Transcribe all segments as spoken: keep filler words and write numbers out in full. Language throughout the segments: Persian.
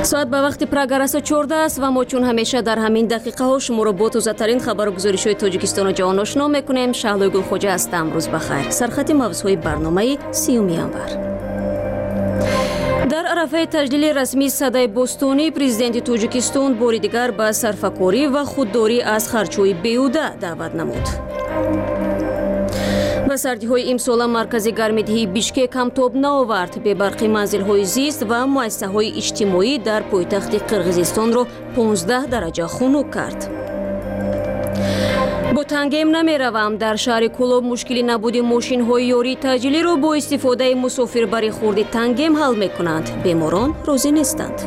соат ба вақти программа чорда аст ва мо чун ҳамеша дар ҳамин дақиқаҳо шуморо бо тозатарин хабару гузоришҳои Тоҷикистону ҷаҳон ошно мекунем. Шаҳлои Гулхоҷа ҳастам. Рӯз бахайр. Сархати мавзӯи барномаи сиюми январ. дар арафаи таҷдили расмии садаи бостонӣ президенти Тоҷикистон бори дигар ба сарфакорӣ ва худдорӣ аз харчҳои беҳуда даъват намуд. ба сардиҳои имсола маркази гармидиҳии Бишкек ҳам тоб наовард. бебарқи манзилҳои зист ва муассисаҳои иҷтимоӣ дар пойтахти Қирғизистонро понздаҳ дараҷа хунук кард. бо тангем намеравам. дар шаҳри Кӯлоб мушкили набуди мошинҳои ёрии таъҷилиро бо истифодаи мусофирбари хурди тангем ҳал мекунанд. беморон розӣ нестанд.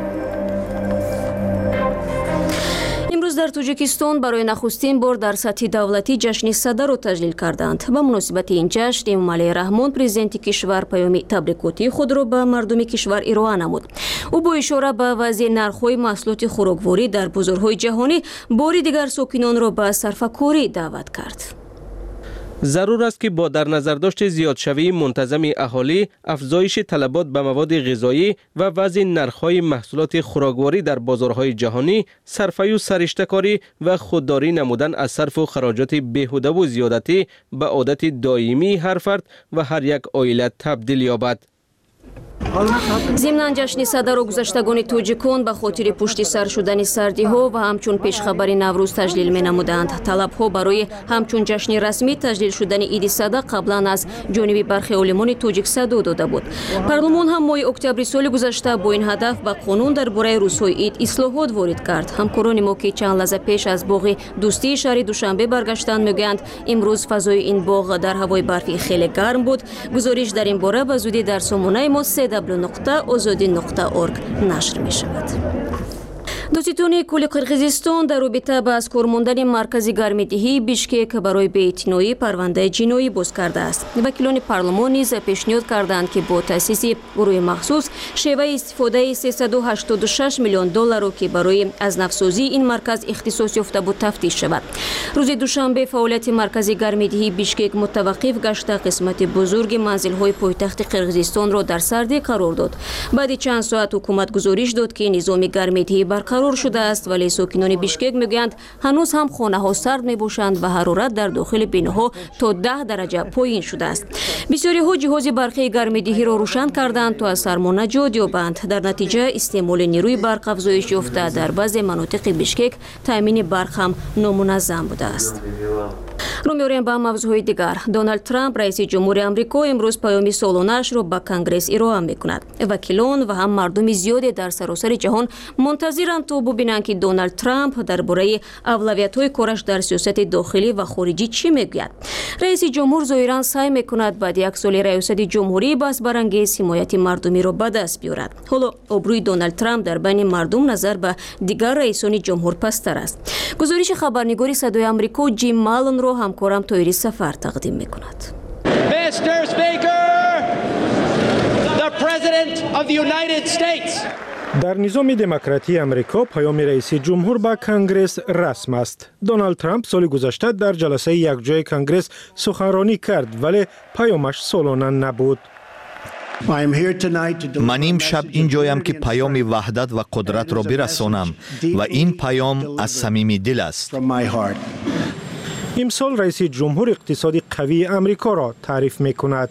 имрӯз дар Тоҷикистон барои нахустин бор дар сатҳи давлатӣ ҷашни садаро таҷлил карданд. ба муносибати ин ҷашн Эмомалии Раҳмон президенти кишвар паёми табрикотии худро ба мардуми кишвар ироа намуд. ӯ бо ишора ба вазъи нархҳои маҳсулоти хӯрокворӣ дар бозорҳои ҷаҳонӣ бори дигар сокинонро ба сарфакорӣ даъват кард. зарур аст ки бо дар назардошти зиёдшавии мунтазами аҳолӣ, афзоиши талабот ба маводи ғизоӣ ва вазъи нархҳои маҳсулоти хӯрокворӣ дар бозорҳои ҷаҳонӣ, сарфаю сариштакорӣ ва худдорӣ намудан аз сарфу хароҷоти беҳудаву зиёдатӣ ба одати доимии ҳар фард ва ҳар як оила табдил ёбад. зимнан ҷашни садаро гузаштагони тоҷикон ба хотири пушти сар шудани сардиҳо ва ҳамчун пешхабари Наврӯз таҷлил менамуданд. талабҳо барои ҳамчун ҷашни расмӣ таҷлил шудани Иди Сада қаблан аз ҷониби бархи олимони тоҷик садо дода буд. парлумон ҳам моҳи октябри соли гузашта бо ин ҳадаф ба қонун дар бораи рӯзҳои Ид ислоҳот ворид кард. ҳамкорони мо ки чанд лаҳза пеш аз боғи дӯстии шаҳри Душанбе баргаштанд мегӯянд имрӯз фазои ин боғ дар ҳавои барфӣ хеле гарм буд. гузориш дар ин бора ба зудӣ дар сомонаи мо нуқта озодӣ нуқта орг нашр мешавад. дӯститони кӯли Қирғизистон дар робита ба аз кор мондани маркази гармидиҳии Бишкек барои беэътиноӣ парвандаи ҷиноӣ боз кардааст. вакилони парлумон низ пешниҳод карданд ки бо таъсиси гурӯҳи махсус шеваи истифодаи сесаду ҳаштоду шаш миллион долларо ки барои азнавсозии ин марказ ихтисос ёфта буд тафтиш шавад. рӯзи душанбе фаъолияти маркази гармидиҳии Бишкек мутаваққиф гашта қисмати бузурги манзилҳои пойтахти Қирғизистонро дар сардӣ қарор дод. баъди чанд соат ҳукумат гузориш дод ки низоми гармидиҳӣ барқарор шудааст, вале сокинони Бишкек мегӯянд ҳанӯз ҳам хонаҳо сард мебошанд ва ҳарорат дар дохили биноҳо то даҳ дараҷа поин шудааст. бисёриҳо ҷиҳози барқии гармидиҳиро рӯшан карданд то аз сармо наҷот ёбанд. дар натиҷа истеъмоли нерӯи барқ афзоиш ёфта дар баъзе манотиқи Бишкек таъмини барқ ҳам номуназзам будааст. рӯ меорем ба мавзӯъҳои дигар. Доналд Трамп раиси ҷумҳури Амрико имрӯз паёми солонаашро ба Конгресс ироа мекунад. вакилон ва ҳам мардуми зиёде дар саросари ҷаҳон мунтазиранд то бубинанд ки Доналд Трамп дар бораи авлавиятҳои кораш дар сиёсати дохилӣ ва хориҷӣ чӣ мегӯяд. раиси ҷумҳур зоҳиран сай мекунад баъди як соли раёсати ҷумҳурӣ баҳсбарангез ҳимояти мардумиро ба даст биёрад. ҳоло обрӯи Доналд Трамп дар байни мардум назар ба дигар раисони ҷумҳур пасттар аст. гузориши хабарнигори Садои Амрико Ҷим Маллонро ҳамкорам Тоири Сафар тақдим мекунад. Mister Speaker, the President of the United States. дар низоми демократии амрико паёми раиси ҷумҳур ба Конгресс расм аст. Доналд Трамп соли гузашта дар ҷаласаи якҷояи Конгресс суханронӣ кард, вале паёмаш солона набуд. ман имшаб ин ҷоям ки паёми ваҳдат ва қудратро бирасонам ва ин паём аз самими дил аст. имсол раиси ҷумҳур иқтисоди қавии амрикоро таъриф мекунад.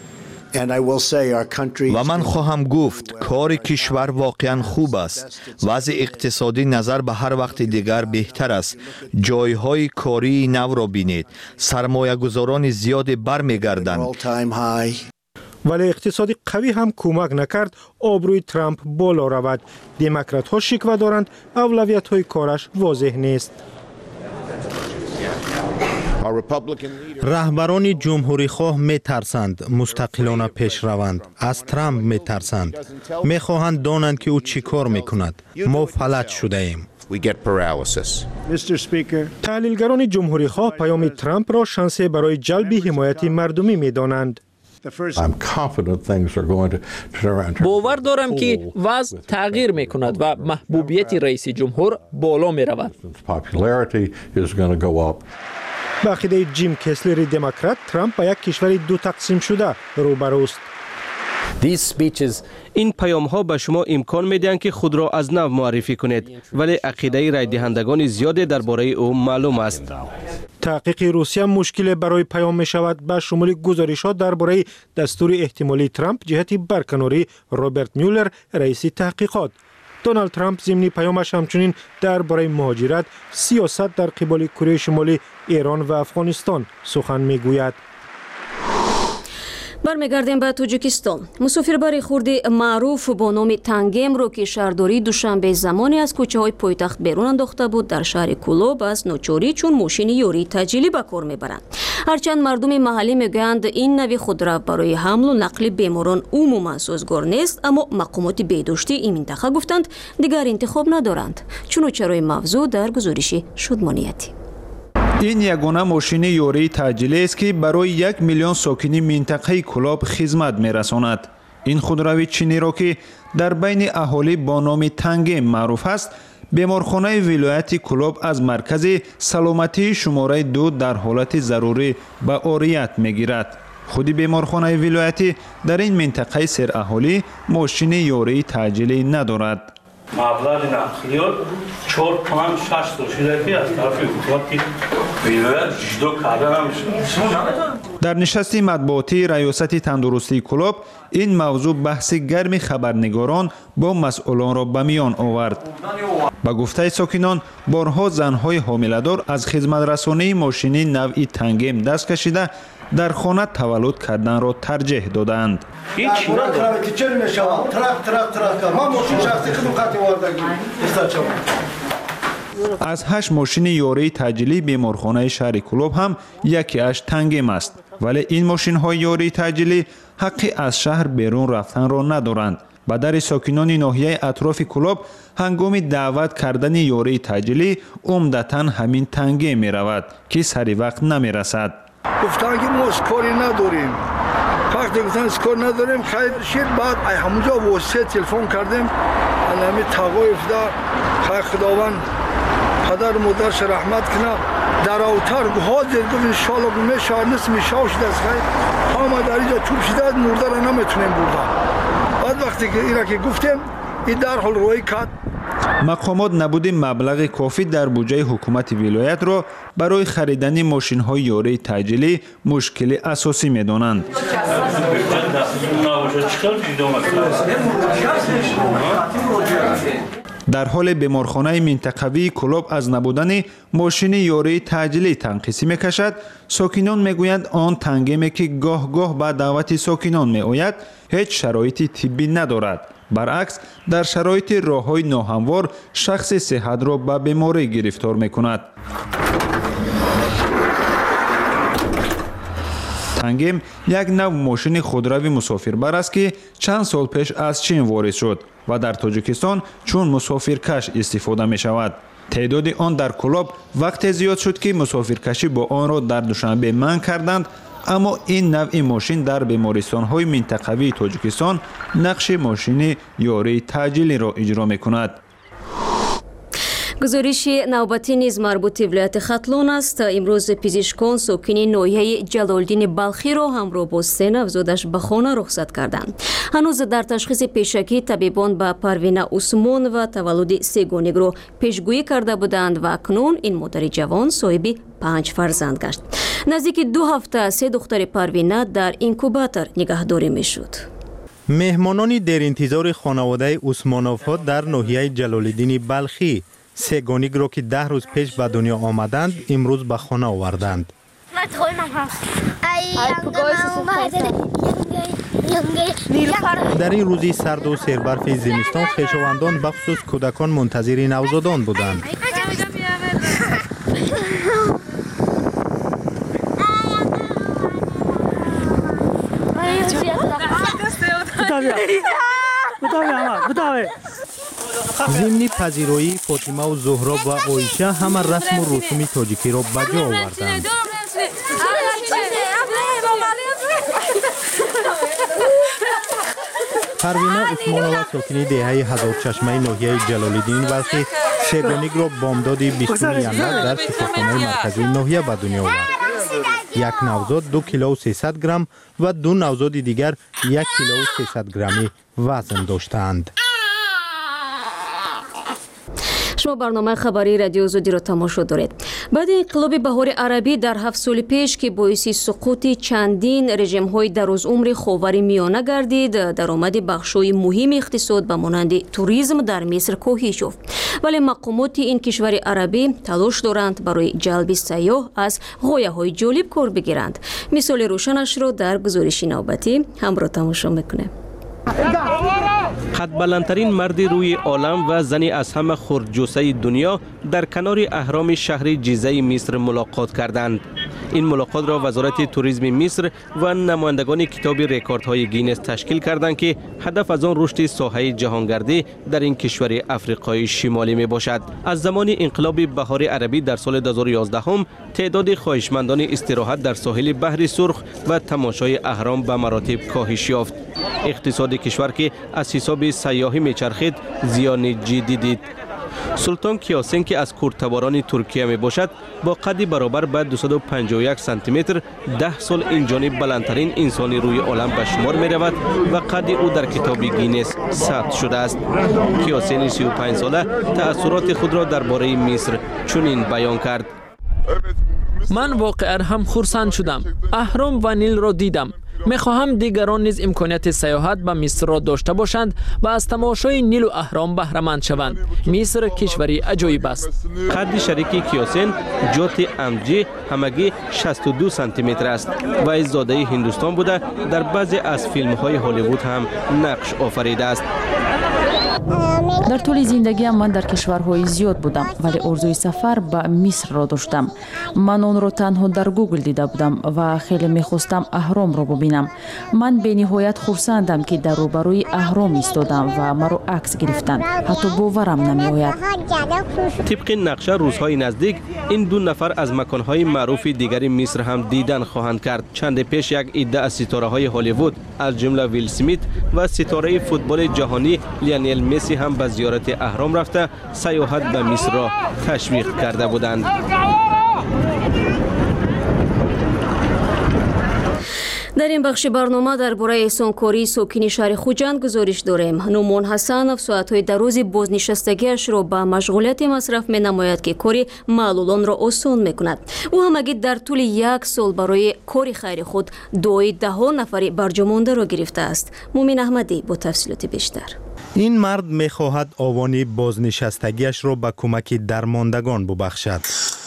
ва ман хоҳам гуфт кори кишвар воқеан хуб аст. вазъи иқтисодӣ назар ба ҳар вақти дигар беҳтар аст. ҷойҳои кории навро бинед. сармоягузорони зиёде бармегарданд. вале иқтисоди қавӣ ҳам кӯмак накард обрӯи Трамп боло равад. демократҳо шиква доранд авлавиятҳои кораш возеҳ нест. раҳбарони ҷумҳурихоҳ метарсанд мустақилона пеш раванд. аз Трамп метарсанд. мехоҳанд донанд ки ӯ чӣ кор мекунад. мо фалаҷ шудаем. таҳлилгарони ҷумҳурихоҳ паёми Трампро шансе барои ҷалби ҳимояти мардумӣ медонанд. бовар дорам ки вазъ тағйир мекунад ва маҳбубияти раиси ҷумҳур боло меравад. ба ақидаи Ҷим Кеслери демократ, Трамп ба як кишвари ду тақсимшуда рӯбарӯст. این پیام ها به شما امکان میدهند که خود را از نو معرفی کنید، ولی عقیده رای دهندگان زیادی درباره او معلوم است. تحقیق روسیه مشکل برای پیام می شود به شمول گزارشات درباره دستور احتمالی ترامپ جهت برکناری روبرت میولر رئیس تحقیقات. دونالد ترامپ ضمن پیامش همچنین درباره مهاجرت، سیاست در قبال کره شمالی، ایران و افغانستان سخن می گوید. برمیگردیم به تاجیکستان. مسافربر خردی معروف با نام تنگم رو که شهرداری دوشنبه زمانی از کوچه های پایتخت بیرون انداخته بود در شهر کولوب از ناچاری چون ماشین یوری تجلی به کار میبرند. هرچند مردم محلی میگویند این نوع خودرو برای حمل و نقل بیماران عموما سازگار نیست، اما مقامات بهداشتی این منطقه گفتند دیگر انتخاب ندارند. چنانچه موضوع در گزارش شادمانیتی. این یگانه ماشین یوری تجلی است که برای یک میلیون ساکنی منطقه کولوب خدمت می‌رساند. این خودروی چینی را که در بین اهالی با نام تنگم معروف است، بیمارخانه ولایت کولوب از مرکز سلامتی شماره دو در حالت ضروری به عاریت می‌گیرد. خودی بیمارخانه ولایتی در این منطقه سر اهالی ماشین یوری تجلی ندارد. مبلغ نقلیات چهار پنج شش شده که از طرف حکومت ولایت جدو کرده نمیشه. در نشست مطبوعاتی ریاست تندرستی کولوب این موضوع بحث گرم خبرنگاران با مسئولان را به میان آورد. با گفته ساکنان بارها زنهای حامله‌دار از خدمت رسانی ماشینی نوعی تنگم دست کشیده در خانه تولد کردن را ترجیح دادند. از هشت ماشین یوری تجلی بیمارخانه شهر کولوب هم یکی اش تنگم است، ولی این ماشین های یوری تجلی حقی از شهر بیرون رفتن را ندارند. به در ساکنان ناحیه اطراف کولوب هنگام دعوت کردن یوری تجلی عمدتاً همین تنگه می رود که سری وقت نمی رسد. گفتن که ما اسکاری نداریم. وقتی گفتن اسکار نداریم خیر شد، بعد همونجا واسه تلفن کردیم علمی تقایف در خیر خداوند پدر مادرش رحمت کنه در اوتر حاضر گفت انشاءالله بمیشه شهر نصف میشاو شده است خیر همه در اینجا چوب شده مرده را نمیتونیم بردن. بعد وقتی که اینا که گفتیم این در حال روی کرد. مقامات نبود مبلغ کافی در بودجه حکومت ولایت را برای خریدن ماشین های یوری تجلی مشکل اساسی می دانند. در حال بیمارخانه منطقوی کولوب از نبودن ماشین یوری تجلی تنقیصی می کشد، ساکنان می گویند آن تنگمی که گاه گاه به دعوت ساکنان می آید هیچ شرایط طبی ندارد. برعکس در شرایط راه‌های ناهموار شخص صحت را به بیماری گرفتار می‌کند. تنگم یک نوع ماشین خودروی مسافربر است که چند سال پیش از چین وارد شد و در تاجیکستان چون مسافرکش استفاده می‌شود. تعداد آن در کولوب وقت زیاد شد که مسافرکشی با آن را در دوشنبه منع کردند، اما این نوع ماشین در بیمارستان‌های منطقوی تاجیکستان نقش ماشین یوری تجلی را اجرا می‌کند. گزارش نوبتی نیز مربوط به ولایت ختلون است. امروز پزشکان ساکن ناحیه جلالدین بلخی را همراه با سه نوزادش به خانه رخصت کردند. هنوز در تشخیص پیشکی طبیبان به پروینه عثمان و تولد سگانگ را پیشگویی کرده بودند و اکنون این مادر جوان صاحب پنج فرزند گشت. نزدیک دو هفته سه دختر پروینه در اینکوباتور نگهداری میشد. مهمانان در انتظار خانواده عثمانوف در ناحیه جلالدین بلخی سگانگ را که ده روز پیش به دنیا آمدند امروز به خانه آوردند. در این روزی سرد و سربرف زمستان خویشاوندان بخصوص کودکان منتظر نوزادان بودند. ضمن پذیرایی فاطمه و زهرا و عایشه همه رسم و رسوم تاجیکی را به جا آوردند. پروینه عثمانوف ساکن دهه هزار چشمه ناحیه جلالدین بلخی سگانگ را بامداد بیستم ینور در شفاخانه مرکزی ناحیه به دنیا آورد. یک نوزاد دو کیلو و سیصد گرم و دو نوزاد دیگر یک کیلو و سیصد گرمی وزن داشتند. شما برنامه خبری رادیو آزادی را تماشا دارید. بعد انقلاب بهار عربی در هفت سال پیش که باعث سقوط چندین رژیم‌های درازعمر خاور میانه گردید، درآمد بخش‌های مهم اقتصاد به مانند توریسم در مصر کاهش یافت. ولی مقامات این کشور عربی تلاش دارند برای جلب سیاح از غایه‌های جالب کار بگیرند. مثال روشنش را در گزارش نوبتی همراه تماشا می‌کنیم. قد بلندترین مرد روی عالم و زنی از همه خردجوسه دنیا در کنار اهرام شهر جیزه مصر ملاقات کردند. این ملاقات را وزارت توریسم مصر و نمایندگان کتاب رکوردهای گینس تشکیل کردند که هدف از آن رشد ساحه جهانگردی در این کشور افریقای شمالی می باشد. از زمان انقلاب بهار عربی در سال دو هزار و یازده هم تعداد خواهشمندان استراحت در ساحل بحر سرخ و تماشای اهرام به مراتب کاهش یافت. اقتصاد کشور که از حساب سیاحی میچرخید زیان جدی دید. سلطان کیاسین که از کردتباران ترکیه می باشد با قدی برابر به دویست و پنجاه و یک سانتی متر ده سال این جانب بلندترین انسانی روی عالم به شمار می رود و قد او در کتاب گینس ثبت شده است. کیاسین سی و پنج ساله تأثیرات خود را درباره مصر چنین بیان کرد: من واقعا هم خرسند شدم. اهرام و نیل را دیدم. میخواهم دیگران نیز امکانیت سیاحت به مصر را داشته باشند و از تماشای نیل و اهرام بهره مند شوند. مصر کشوری عجایب است. قد شریک کیاسین جوت امجی همگی شصت و دو سانتی متر است و از زاده هندوستان بوده در بعضی از فیلم های هالیوود هم نقش آفریده است. در طول زندگیم من در کشورهای زیاد بودم ولی آرزوی سفر به مصر را داشتم. من آن را تنها در گوگل دیده بودم و خیلی میخواستم اهرام را ببینم. من به نهایت خرسندم که در روبروی اهرام ایستادم و مرا عکس گرفتند. حتی باورم نمیآید. طبق نقشه روزهای نزدیک این دو نفر از مکانهای معروف دیگر مصر هم دیدن خواهند کرد. چند پیش یک عده از ستاره های هالیوود از جمله ویل اسمیت و ستاره فوتبال جهانی لیونل مسی هم به زیارت اهرام رفته سیاحت به مصر را تشویق کرده بودند. در این بخش برنامه درباره احسانکاری ساکن شهر خوجند گزارش داریم. نومان حسنов ساعت‌های دراز بازنشستگیش را به مشغولیت مصرف می‌نماید که کاری معلولان را آسان می‌کند. او همگی در طول یک سال برای کاری خیر خود دعای ده نفر برجامانده را گرفته است. مومن احمدی با تفصیلات بیشتر. این مرد می‌خواهد آوان بازنشستگیش را به کمک درماندگان ببخشد.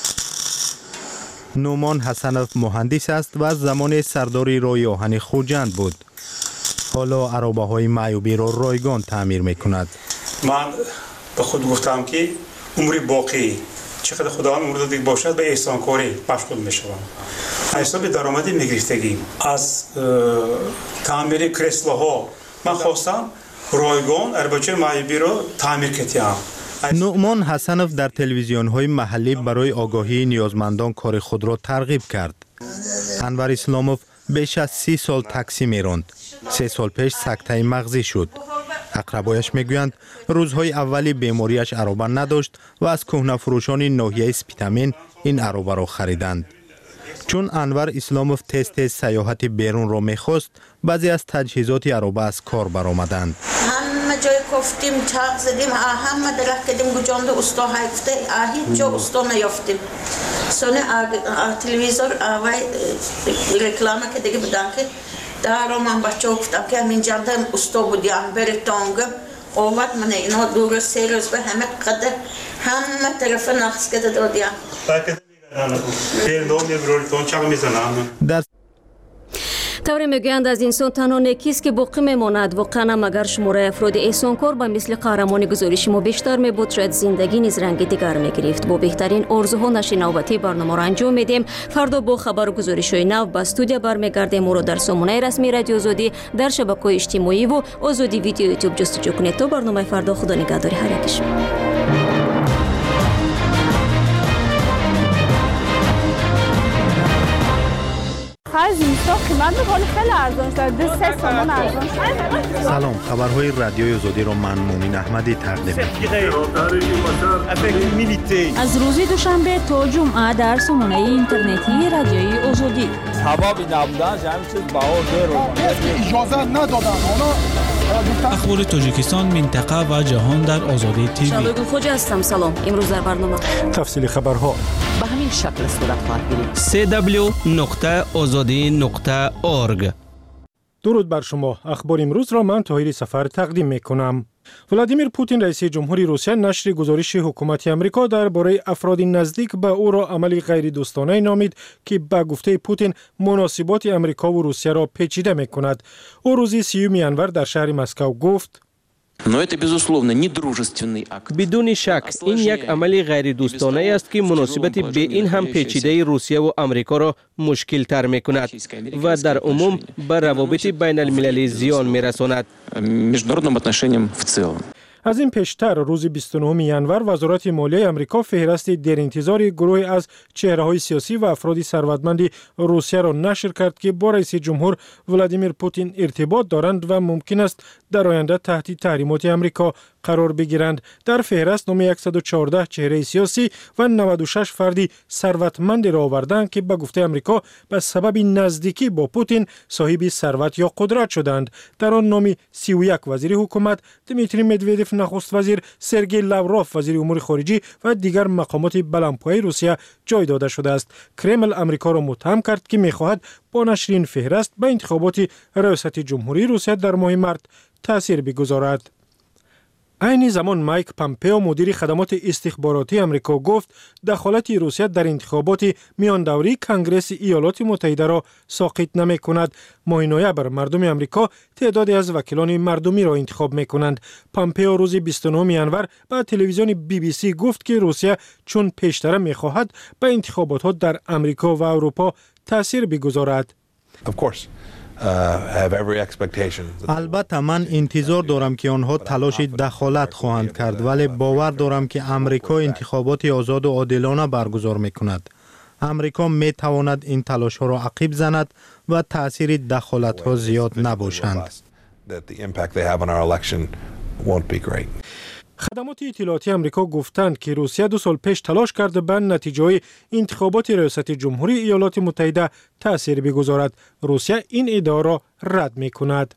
نومان حسنов مهندس است و از زمان سرداری رای آهن خوجند بود. حالا عرابه های معیوبی را رایگان تعمیر میکند. من به خود گفتم که عمری باقی چقدر خداوند عمر داده باشد به احسانکاری مشغول میشوم. حساب درآمدی میگرفتگی از تعمیر کرسلاها من خواستم رایگان عربچه معیوبی را تعمیر کردم. نومان حسنов در تلویزیون های محلی برای آگاهی نیازمندان کار خود را ترغیب کرد. انور اسلاموف بیش از سی سال تاکسی میراند. سه سال پیش سکته مغزی شد. اقربایش میگویند روزهای اولی بیماریش عرابه نداشت و از کهنه فروشان ناحیه سپیتامین این عرابه را خریدند. چون انور اسلاموف تست تست سیاحت بیرون را میخواست، بعضی از تجهیزات عرابه از کار برآمدند. همه جای گفتیم چاق زدیم، همه درخت کردیم گوجاند استا هفته، هیچ جا استا نیافتیم. سونه تلویزیون آوای رکلامه که دیگه بدن که دارو من بچه گفتم که همین جانده استا بودیم بری تانگم آمد من اینا دور سه روز به همه قدر همه طرف نقص کده دادیم. در طوری میگویند از انسان تنها نیکیست که باقی میماند. واقعا مگر شماره افراد احسانکار به مثل قهرمان گزارش ما بیشتر میبود، شاید زندگی نیز رنگ دیگر میگرفت. با بهترین آرزوها نشر نوبتی برنامه را انجام میدیم. فردا با خبر و گزارش های نو به استودیو برمیگردیم. ما را در سامانه رسمی رادیو آزادی در شبکه‌های اجتماعی و آزادی ویدیو یوتیوب جستجو کنید. تا برنامه فردا، خدا نگهدار هر یکشون. خرج اینستا قیمت ولی خیلی ارزان شده. سه تومن ارزان شده. سلام، خبرهای رادیوی آزادی رو من مومین احمدی تقدیم می‌کنم. از روز دوشنبه تا جمعه در سامانه اینترنتی رادیوی آزادی. هوا نبودن همین چیز بها زیر اجازه ندادن. اخبار تاجیکستان، منطقه و جهان در آزادی تیوی. شادو خوجا هستم. سلام. امروز در برنامه تفصیل خبرها به همین شکل صورت خواهد گرفت. سی دبلیو نقطه آزادی نقطه اورگ. درود بر شما. اخبار امروز را من طاهری سفر تقدیم می کنم. ولادیمیر پوتین رئیس جمهوری روسیه نشر گزارش حکومت آمریکا درباره افراد نزدیک به او را عملی غیر دوستانه نامید که به گفته پوتین مناسبات آمریکا و روسیه را پیچیده می کند. او روز سیوم ژانویه در شهر مسکو گفت: بدون شک این یک عمل غیر دوستانه است که مناسبت به این هم پیچیده روسیه و آمریکا را مشکل تر می کند و در عموم به روابط بین المللی زیان می رساند. از این پیشتر روز بیست و نهم ژانویه وزارت مالیه آمریکا فهرست در انتظار گروه از چهره‌های سیاسی و افراد ثروتمند روسیه را نشر کرد که با رئیس جمهور ولادیمیر پوتین ارتباط دارند و ممکن است در آینده تحت تحریمات آمریکا قرار بگیرند. در فهرست نام صد و چهارده چهره سیاسی و نود و شش فردی ثروتمند را آوردند که به گفته آمریکا به سبب نزدیکی با پوتین صاحب ثروت یا قدرت شدند. در آن نام سی و یک وزیر حکومت، دمیتری مدودف نخست وزیر، سرگئی لاوروف وزیر امور خارجه و دیگر مقامات بلندپایه روسیه جای داده شده است. کرمل آمریکا را متهم کرد که می‌خواهد با نشر این فهرست به انتخابات ریاست جمهوری روسیه در ماه مارس تاثیر بگذارد. عین زمان مایک پامپئو مدیر خدمات استخباراتی آمریکا گفت دخالت روسیه در انتخابات میان دوری کنگره ایالات متحده را ساقط نمی کند. ماه نوامبر مردم آمریکا تعدادی از وکیلان مردمی را انتخاب می کنند. پامپئو روز بیست و نهم ژانویه به تلویزیون بی بی سی گفت که روسیه چون پیشتر می خواهد به انتخابات ها در آمریکا و اروپا تاثیر بگذارد. البته من انتظار دارم که آنها تلاش دخالت خواهند کرد، ولی باور دارم که آمریکا انتخابات آزاد و عادلانه برگزار می کند. آمریکا می تواند این تلاش ها را عقب زند و تاثیر دخالت ها زیاد نباشند. خدمات اطلاعاتی آمریکا گفتند که روسیه دو سال پیش تلاش کرده به نتیجه انتخابات ریاست جمهوری ایالات متحده تأثیر بگذارد. روسیه این ادعا را رد می کند.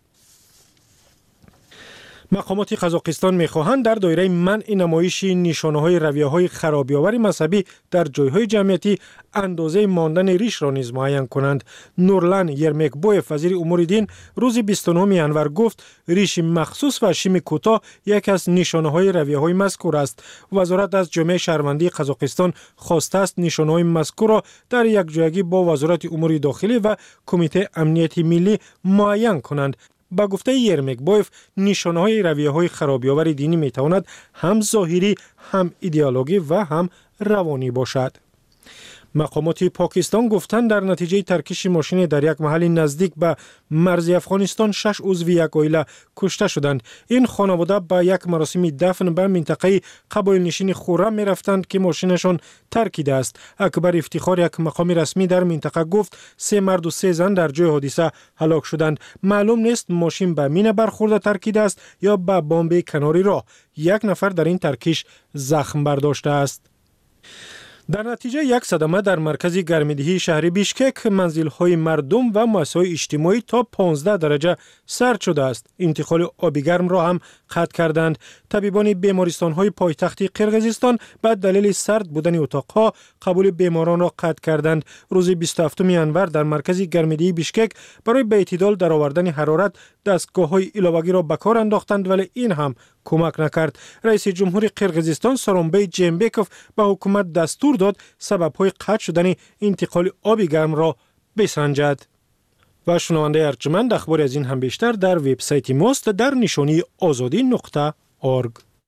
مقامات قزاقستان می‌خواهند در دایره منع نمایش نشانه‌های رویه‌های خرابی‌آور مذهبی در جای‌های جمعیتی اندازه ماندن ریش را نیز معین کنند. نورلان یرمکبویف وزیر امور دین روز بیست و نهم ژانویه گفت ریش مخصوص و شیم کوتاه یک از نشانه‌های رویه‌های مذکور است. وزارت از جامعه شهروندی قزاقستان خواسته است نشانه‌های مذکور را در یک جایگی با وزارت امور داخلی و کمیته امنیت ملی معین کنند. با گفته یرمکبویف نشانه‌های رویه‌های خرابی‌آور دینی می‌تواند هم ظاهری، هم ایدئولوژی و هم روانی باشد. مقامات پاکستان گفتند در نتیجه ترکش ماشین در یک محل نزدیک به مرز افغانستان شش عضو یک عائله کشته شدند. این خانواده به یک مراسم دفن به منطقه قبایل نشین خورم می رفتند که ماشینشان ترکیده است. اکبر افتخار یک مقام رسمی در منطقه گفت سه مرد و سه زن در جای حادثه هلاک شدند. معلوم نیست ماشین به مینه برخورده ترکیده است یا به بمب کناری راه. یک نفر در این ترکش زخم برداشته است. در نتیجه یک صدمه در مرکز گرمایدهی شهر بیشکک منزل‌های مردم و مؤسسه‌های اجتماعی تا پانزده درجه سرد شده است. انتقال آب گرم را هم قطع کردند. طبیبان بیمارستان‌های پایتخت قرقیزستان به دلیل سرد بودن اتاق‌ها قبول بیماران را قطع کردند. روز بیست و هفتم ژانویه در مرکز گرمایدهی بیشکک برای به اعتدال در آوردن حرارت دستگاه‌های ایلاوگی را به کار انداختند، ولی این هم کمک نکرد. رئیس جمهور قرقیزستان سورونبای جینبکوف به حکومت دستور داد سبب‌های قطع شدن انتقال آب گرم را بسنجد. و شنونده ارجمند اخبار از این هم بیشتر در وبسایت ماست در نشانی آزادی نقطه اورگ.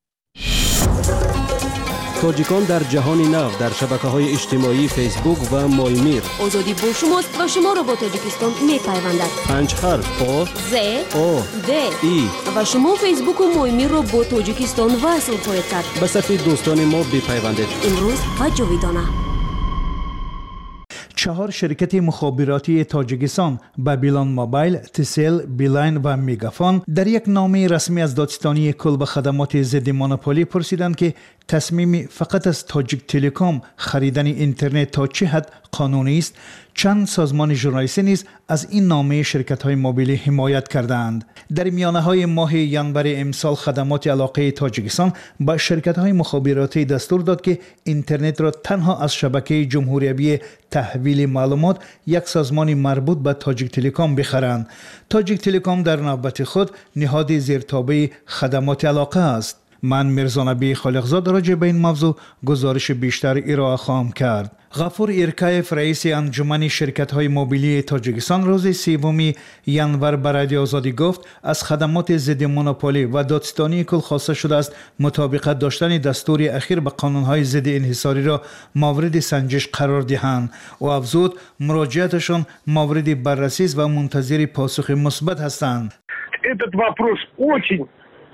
تاجیکان در جهان نو در شبکه‌های اجتماعی فیسبوک و مایمیر. آزادی با شماست و شما را با تاجیکستان می‌پیوندد. پنج حرف آ ز او د ای و شما فیسبوک و مایمیر را با تاجیکستان وصل خواهید کرد. به صفحه دوستان ما بپیوندید. امروز و جاویدانه. چهار شرکت مخابراتی تاجیکستان بابیلون موبایل، تسل، بیلاین و میگافون در یک نامه رسمی از دادستانی کل خدمات ضد مونوپولی پرسیدند که تصمیم فقط از تاجیک تلکام خریدن اینترنت تا چه حد قانونی است. چند سازمان ژورنالیستی نیز از این نامه شرکت‌های موبیلی حمایت کردند. در میانه‌های ماه ژانویه امسال خدمات علاقه تاجیکستان با شرکت‌های مخابراتی دستور داد که اینترنت را تنها از شبکه جمهوری تحویل معلومات یک سازمان مربوط به تاجیک تلکام بخرند. تاجیک تلکام در نوبت خود نهاد زیرتابع خدمات علاقه است. من میرزا نبی خالقزاد راجع به این موضوع گزارش بیشتر ارائه خواهم کرد. غفور ایرکایف رئیس انجمن شرکت‌های موبیلی تاجیکستان روز سوم ژانویه به رادیو آزادی گفت از خدمات ضد مونوپولی و دادستانی کل خواسته شده است مطابقت داشتن دستور اخیر به قانون‌های ضد انحصاری را مورد سنجش قرار دهند و افزود مراجعتشان مورد بررسی و منتظر پاسخ مثبت هستند. Этот вопрос очень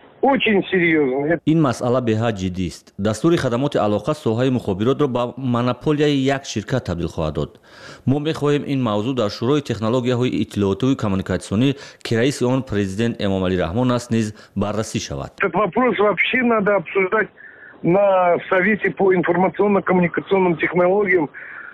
این مسئله بها جدی است. دستور خدمات علاقه ساحه مخابرات را به مونوپولی یک شرکت تبدیل خواهد داد. ما می‌خواهیم این موضوع در شورای تکنولوژی‌های اطلاعاتی و کمیونیکاسیونی که رئیس آن پرزیدنت امام علی رحمان است نیز بررسی شود. Этот вопрос вообще надо обсуждать на совете по информационно-коммуникационным технологиям,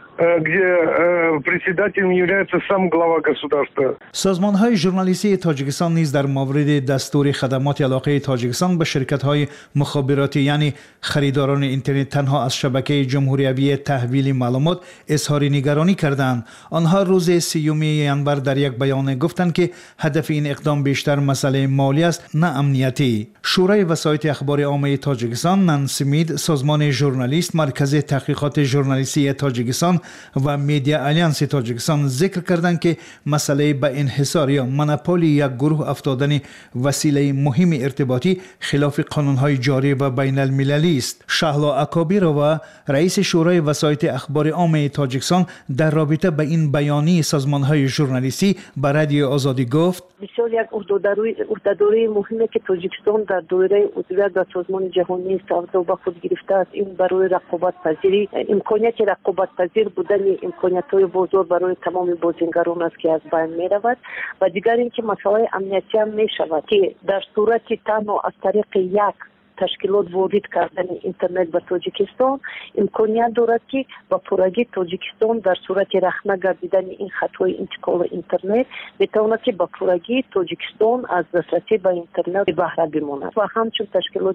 где председателем является сам глава государства. سازمان‌های ژورنالیستی تاجیکستان نیز در مورد دستور خدمات علاقه تاجیکستان به شرکت‌های مخابراتی یعنی خریداران اینترنت تنها از شبکه جمهوری تحویل معلومات اظهار نگرانی کردند. آنها روز سیوم ژانویه در یک بیانیه گفتند که هدف این اقدام بیشتر مسئله مالی است نه امنیتی. شورای وسایط اخبار عامه تاجیکستان نانسمید سازمان ژورنالیست مرکز تحقیقات ژورنالیستی تاجیکستان و میدیا آلیانس تاجیکستان ذکر کردند که مسئله به انحصار یا مونوپولی یک گروه افتادن وسیله مهم ارتباطی خلاف قانون‌های جاری و بین المللی است. شهلا اکابیرova رئیس شورای وسایط اخبار عامه تاجیکستان در رابطه به این بیانیه سازمان‌های ژورنالیستی به رادیو آزادی گفت: بسیار یک عهدهداری مهمه که تاجیکستان در دوره عضویت در سازمان جهانی استعداد به خود گرفته است. این برای رقابت پذیری امکانیت رقابت پذیر بودن امکانیت‌های بزرگ برای تمام بازیگران است که از بین می‌رود و دیگر اینکه مسائل امنیتی هم می‌شود که در صورتی تنها از طریق یک تشکیلات وارد کردن اینترنت به تاجیکستان امکانیت دارد که با پورگی تاجیکستان در صورت رخنه گردیدن این خطای انتقال اینترنت بتواند که با پورگی تاجیکستان از دسترسی به اینترنت بهره بماند و همچون تشکیلات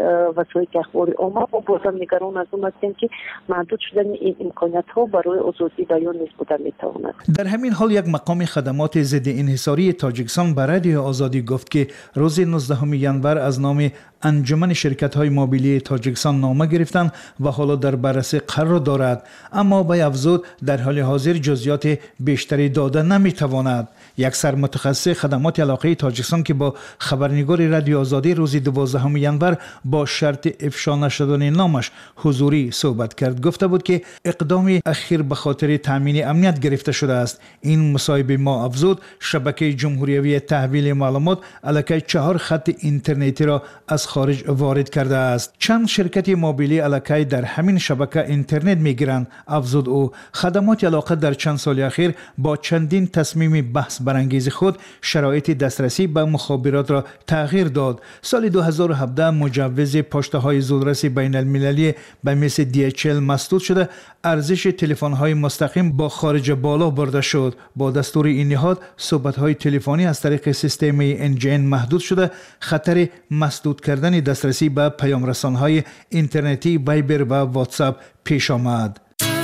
وسایط اخبار عامه و بازم نگران از اون هستیم که محدود شدن این امکانیت ها برای آزادی بیان نیز بوده میتواند. در همین حال یک مقام خدمات ضد انحصاری تاجیکستان به رادیو آزادی گفت که روز نوزدهم ژانویه از نام انجمن شرکت‌های موبیلی تاجیکستان نامه گرفتند و حالا در بررسی قرار دارد، اما با افزود در حال حاضر جزئیات بیشتری داده نمی‌تواند. یک سرمتخصص خدمات علاقه تاجیکستان که با خبرنگار رادیو آزادی روز دوازدهم ژانویه با شرط افشا نشدن نامش حضوری صحبت کرد گفته بود که اقدام اخیر به خاطر تامین امنیت گرفته شده است. این مصاحبه ما افزود شبکه جمهوری تحویل معلومات علاقه چهار خط اینترنتی را از خارج وارد کرده است. چند شرکت موبیلی علاقه در همین شبکه اینترنت میگیرند. افزود او خدمات علاقه در چند سال اخیر با چندین تصمیم بحث برانگیز خود شرایط دسترسی به مخابرات را تغییر داد. سال دو هزار و هفده مجوز پشته های زودرس بین المللی به مثل دی اچ ال مسدود شده، ارزش تلفن های مستقیم با خارج بالا برده شد. با دستور این نهاد صحبت های تلفنی از طریق سیستم ان جی ان محدود شده، خطر مسدود کردن دسترسی به پیام رسان های اینترنتی وایبر و واتساپ پیش آمد.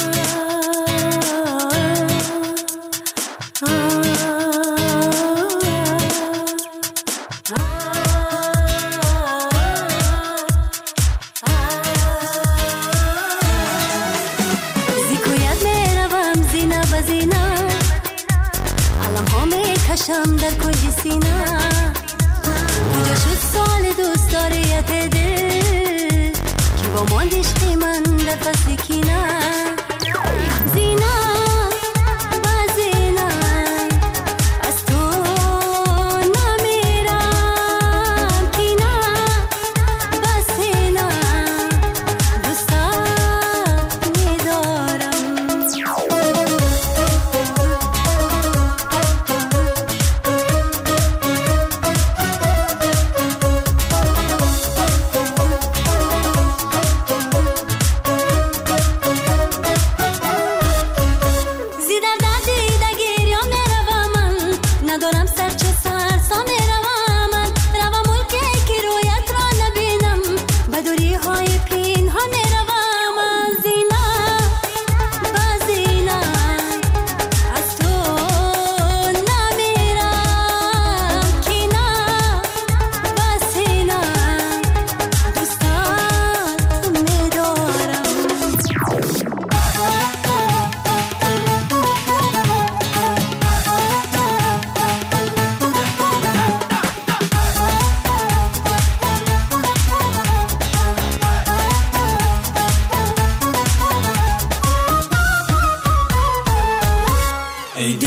شم در کنج سینه کجا شد سال دوست داریت دل که با ماند عشق من در فصل کینه زینه و زینه از تو نمیرم کینه و سینه دوستت میدارم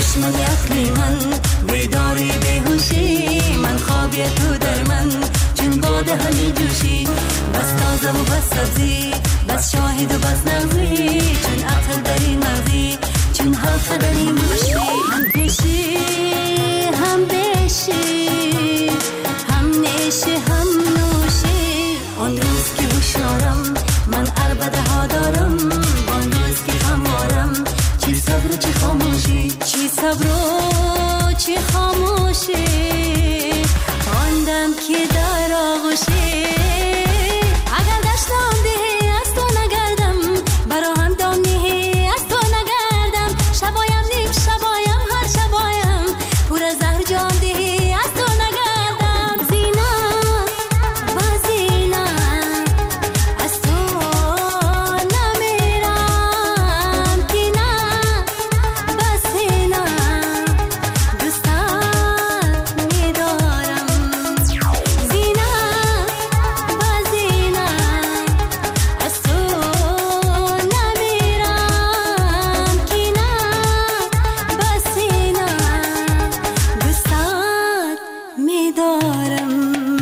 چشم یخلی من بیداری بیهوشی من خوابی تو در من چون باده همی جوشی بس تازه و بس سبزی بس شاهد و بس نغزی چون عطل در این مغزی چون حلقه در این گوشی هم پیشی هم بیشی هم نیشی هم نوشی اون روز که هوشیارم من عربده ها دارم اون روز که خمارم چی صبر و چی خاموشی چی صبر و چی خاموشی آندم که در آغوشی اگر داشتم دیه از تو نگردم برا هم دامیه از تو نگردم شبایم نیم شبایم هر شبایم پر از زهر جان دیه از تو نگردم زینا با زینا از تو نمیرم که نه بس نه دوستان میدارم زینا با زینا از تو نمیرم که نه بس نه دوستان میدارم.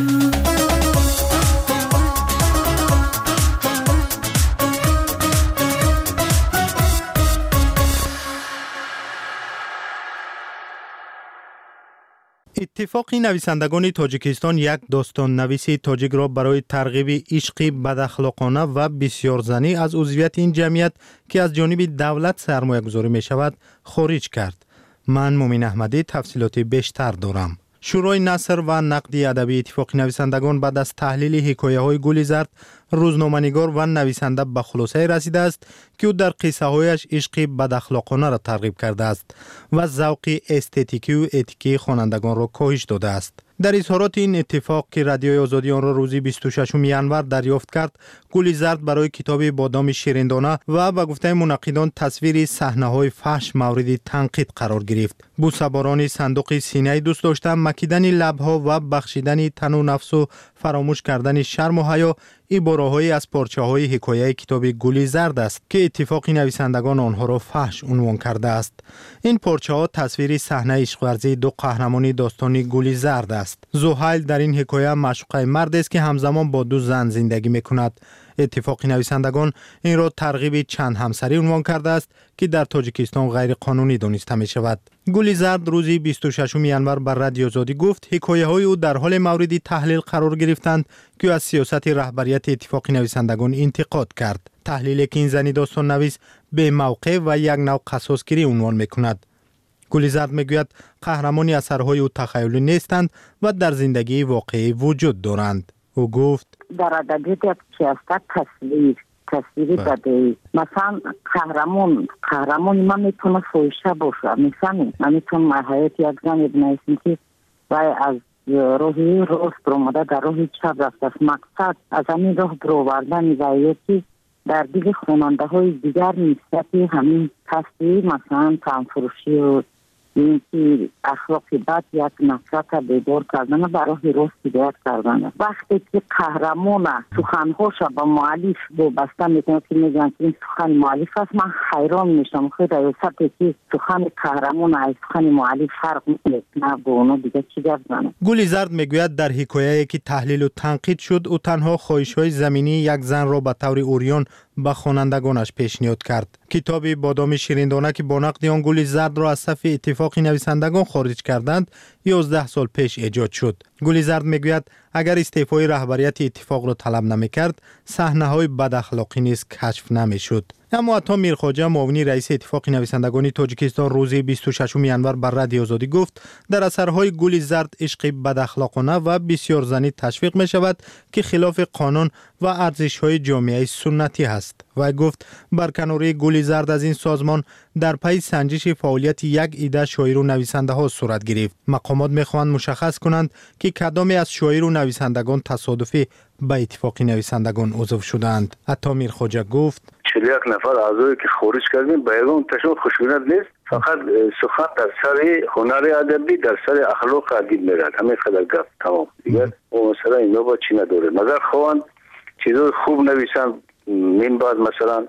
اتفاق نویسندگان تاجیکستان یک داستان نویسی تاجیک را برای ترغیب عشق بداخلاقانه و بسیار زنی از عضویت این جمعیت که از جانب دولت سرمایه گذاری می شود خارج کرد. من مومن احمدی تفصیلات بیشتر دارم. شورای نثر و نقد ادبی اتفاق نویسندگان بعد از تحلیل حکایه های گل زرد روزنامه‌نگار و نویسنده به خلاصه رسیده است که او در قصه هایش عشق بداخلاقانه را ترغیب کرده است و ذوق استتیکی و اتیکی خوانندگان را کاهش داده است. در اظهارات این اتفاق که رادیوی آزادی آن را روزی بیست و ششم ژانویه دریافت کرد، گل زرد برای کتاب بادام شیرندانه و به گفته منقدان تصویر صحنه‌های فحش مورد تنقید قرار گرفت. بوسباران صندوق سینه دوست داشتن، مکیدن لب‌ها و بخشیدن تن و نفس و فراموش کردن شرم و حیا عباره‌های از پارچه‌های حکایه کتاب گل زرد است که اتفاق نویسندگان آنها را فحش عنوان کرده است. این پارچه‌ها تصویر صحنه عشق ورزی دو قهرمان داستانی گل زرد است. زحیل در این حکایه معشوق مرد است که همزمان با دو زن زندگی می‌کند. اتفاق نویسندگان این را ترغیب چند همسری عنوان کرده است که در تاجیکستان غیر قانونی دانسته می شود. گل زرد روزی بیست و ششم ژانویه بر رادیو آزادی گفت حکایه های او در حال مورد تحلیل قرار گرفتند که از سیاست رهبریت اتفاق نویسندگان انتقاد کرد. تحلیلی که این زنی داستان نویس به موقع و یک نوع قصاصگیری عنوان می کند. گل زرد می گوید قهرمان اثرهای او تخیلی نیستند و در زندگی واقعی وجود دارند. او گفت در ادبیات سیاست تصویر تصویری بده. مثلا قهرمان قهرمان من میتونه فوشه باشه. مثلا من میتونم ماهیت یک زن ابن که وای از راهی راست برآمده در راهی چپ رفته است. مقصد از همین راه برآوردن وایتی در دیگه خواننده های دیگر نسبت همین تصویر مثلا تنفروشی و این که اخلاق بد یک نفرت بیدار کردن برای راست هدایت کردن. وقتی که قهرمان سخنهاش با مؤلف وابسته میکنه که میگن که این سخن مؤلف است، من حیران میشم خود ریاست که سخن قهرمان از سخن مؤلف فرق میکنه نه با اونو دیگه چی گپ زنه. گل زرد میگوید در حکایه‌ای که تحلیل و تنقید شد او تنها خواهش‌های زمینی یک زن را به طور اوریان به خوانندگانش پیشنهاد کرد. کتاب بادام شیرندانه که با نقد آن گل زرد را از صف اتفاق نویسندگان خارج کردند یازده سال پیش ایجاد شد. گل زرد میگوید اگر استعفای رهبریت اتفاق را طلب نمیکرد صحنه‌های بد اخلاقی نیز کشف نمیشد. اما عطا میرخواجه معاون رئیس اتفاق نویسندگان تاجیکستان روز بیست و ششم ژانویه بر رادیو آزادی گفت در اثرهای گل زرد عشق بد اخلاقانه و بسیار زنی تشویق می شود که خلاف قانون و ارزش‌های جامعه سنتی است. و گفت برکناری گل زرد از این سازمان در پی سنجش فعالیت یک عده شاعر و نویسنده ها صورت گرفت. مقامات می‌خواهند مشخص کنند که کدام از شاعر و نویسندگان تصادفی به اتفاق نویسندگان عضو شدند. عطا میرخواجه گفت چهل و یک نفر اعضایی که خارج کردیم به یگان تشون خوشبینانه نیست، فقط سخن در سر هنر ادبی در سر اخلاق ادیب میرد. همین قدر گفت تمام دیگه. او مثلا اینا با چی نداره. نظر خواهند چیزای خوب نویسن من بعد مثلا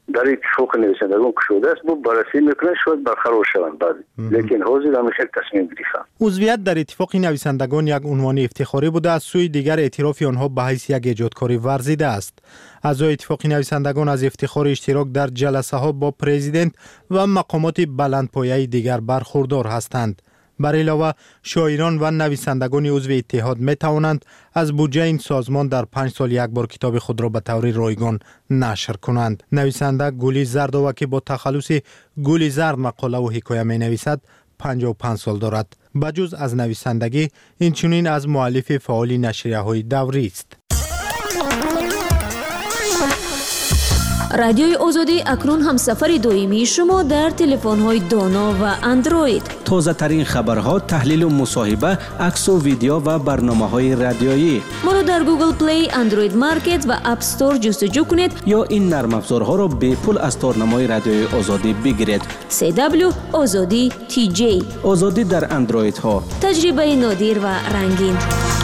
در اتفاق نویسندگان کشوده است بود بررسی میکنن شاید برقرار شوند بعد لیکن حاضر همیشه تصمیم گرفتن. عضویت در اتفاق نویسندگان یک عنوان افتخاری بوده، از سوی دیگر اعتراف آنها به حیث یک ایجادکاری ورزیده است. اعضای اتفاق نویسندگان از افتخار اشتراک در جلسه ها با پرزیدنت و مقامات بلندپایه دیگر برخوردار هستند. بر علاوه شاعران و نویسندگان عضو اتحاد می توانند از بودجه این سازمان در پنج سال یک بار کتاب خود را به طور رایگان نشر کنند. نویسنده گلی زردآور که با تخلص گلی زرد مقاله و حکایه می نویسد پنجاه و پنج سال دارد. بجز از نویسندگی اینچنین از مؤلف فعال نشریه های دوری است. رادیوی آزادی اکنون همسفر دائمی شما در تلفن‌های دانا و اندروید. تازه ترین خبرها، تحلیل و مصاحبه، عکس و ویدیو و برنامه‌های رادیویی. ما را در گوگل پلی، اندروید مارکت و اپ استور جستجو کنید یا این نرم افزارها را به پول از تارنمای رادیوی آزادی بگیرید. سی دبلیو آزادی تی جی. آزادی در اندروید ها. تجربه نادر و رنگین.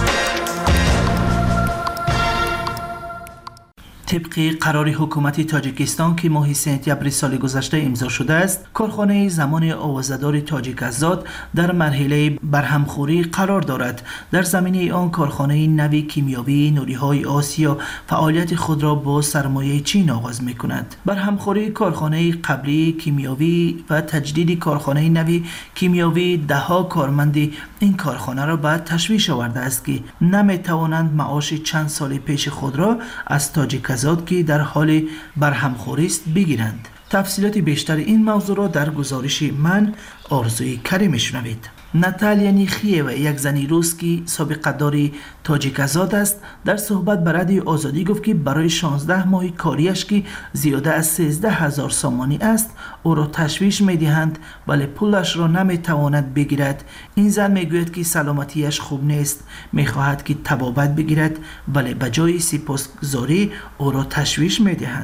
طبق قرار حکومت تاجیکستان که ماه سپتامبر سال گذشته امضا شده است، کارخانه زمان آوازه‌دار تاجیک آزاد در مرحله برهمخوری قرار دارد. در زمینه آن کارخانه نوی کیمیاوی نوری‌های آسیا فعالیت خود را با سرمایه چین آغاز می‌کند. برهمخوری کارخانه قبلی کیمیاوی و تجدید کارخانه نوی کیمیاوی ده‌ها کارمند این کارخانه را به تشویش آورده است که نمی‌توانند معاش چند سال پیش خود را از تاجیک آزاد که در حال برهمخوری است بگیرند. تفصیلات بیشتر این موضوع را در گزارش من آرزوی کریم شنوید. ناتالیا نیخیوا، یک زنی روس که سابقه داری تاجیک آزاد است، در صحبت با رادیو آزادی گفت که برای شانزده ماه کاریش که زیاده از سیزده هزار سامانی است او را تشویش می‌دهند ولی پولش را نمی‌تواند بگیرد. این زن میگوید که سلامتیش خوب نیست، می‌خواهد که طبابت بگیرد ولی به جای سپاسگزاری او را تشویش می‌دهند.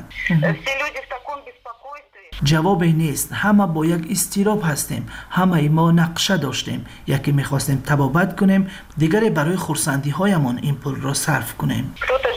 جوابی نیست. همه با یک اضطراب هستیم. همه ما نقشه داشتیم. یکی میخواستیم طبابت کنیم، دیگری برای خرسندی هایمان این پول را صرف کنیم.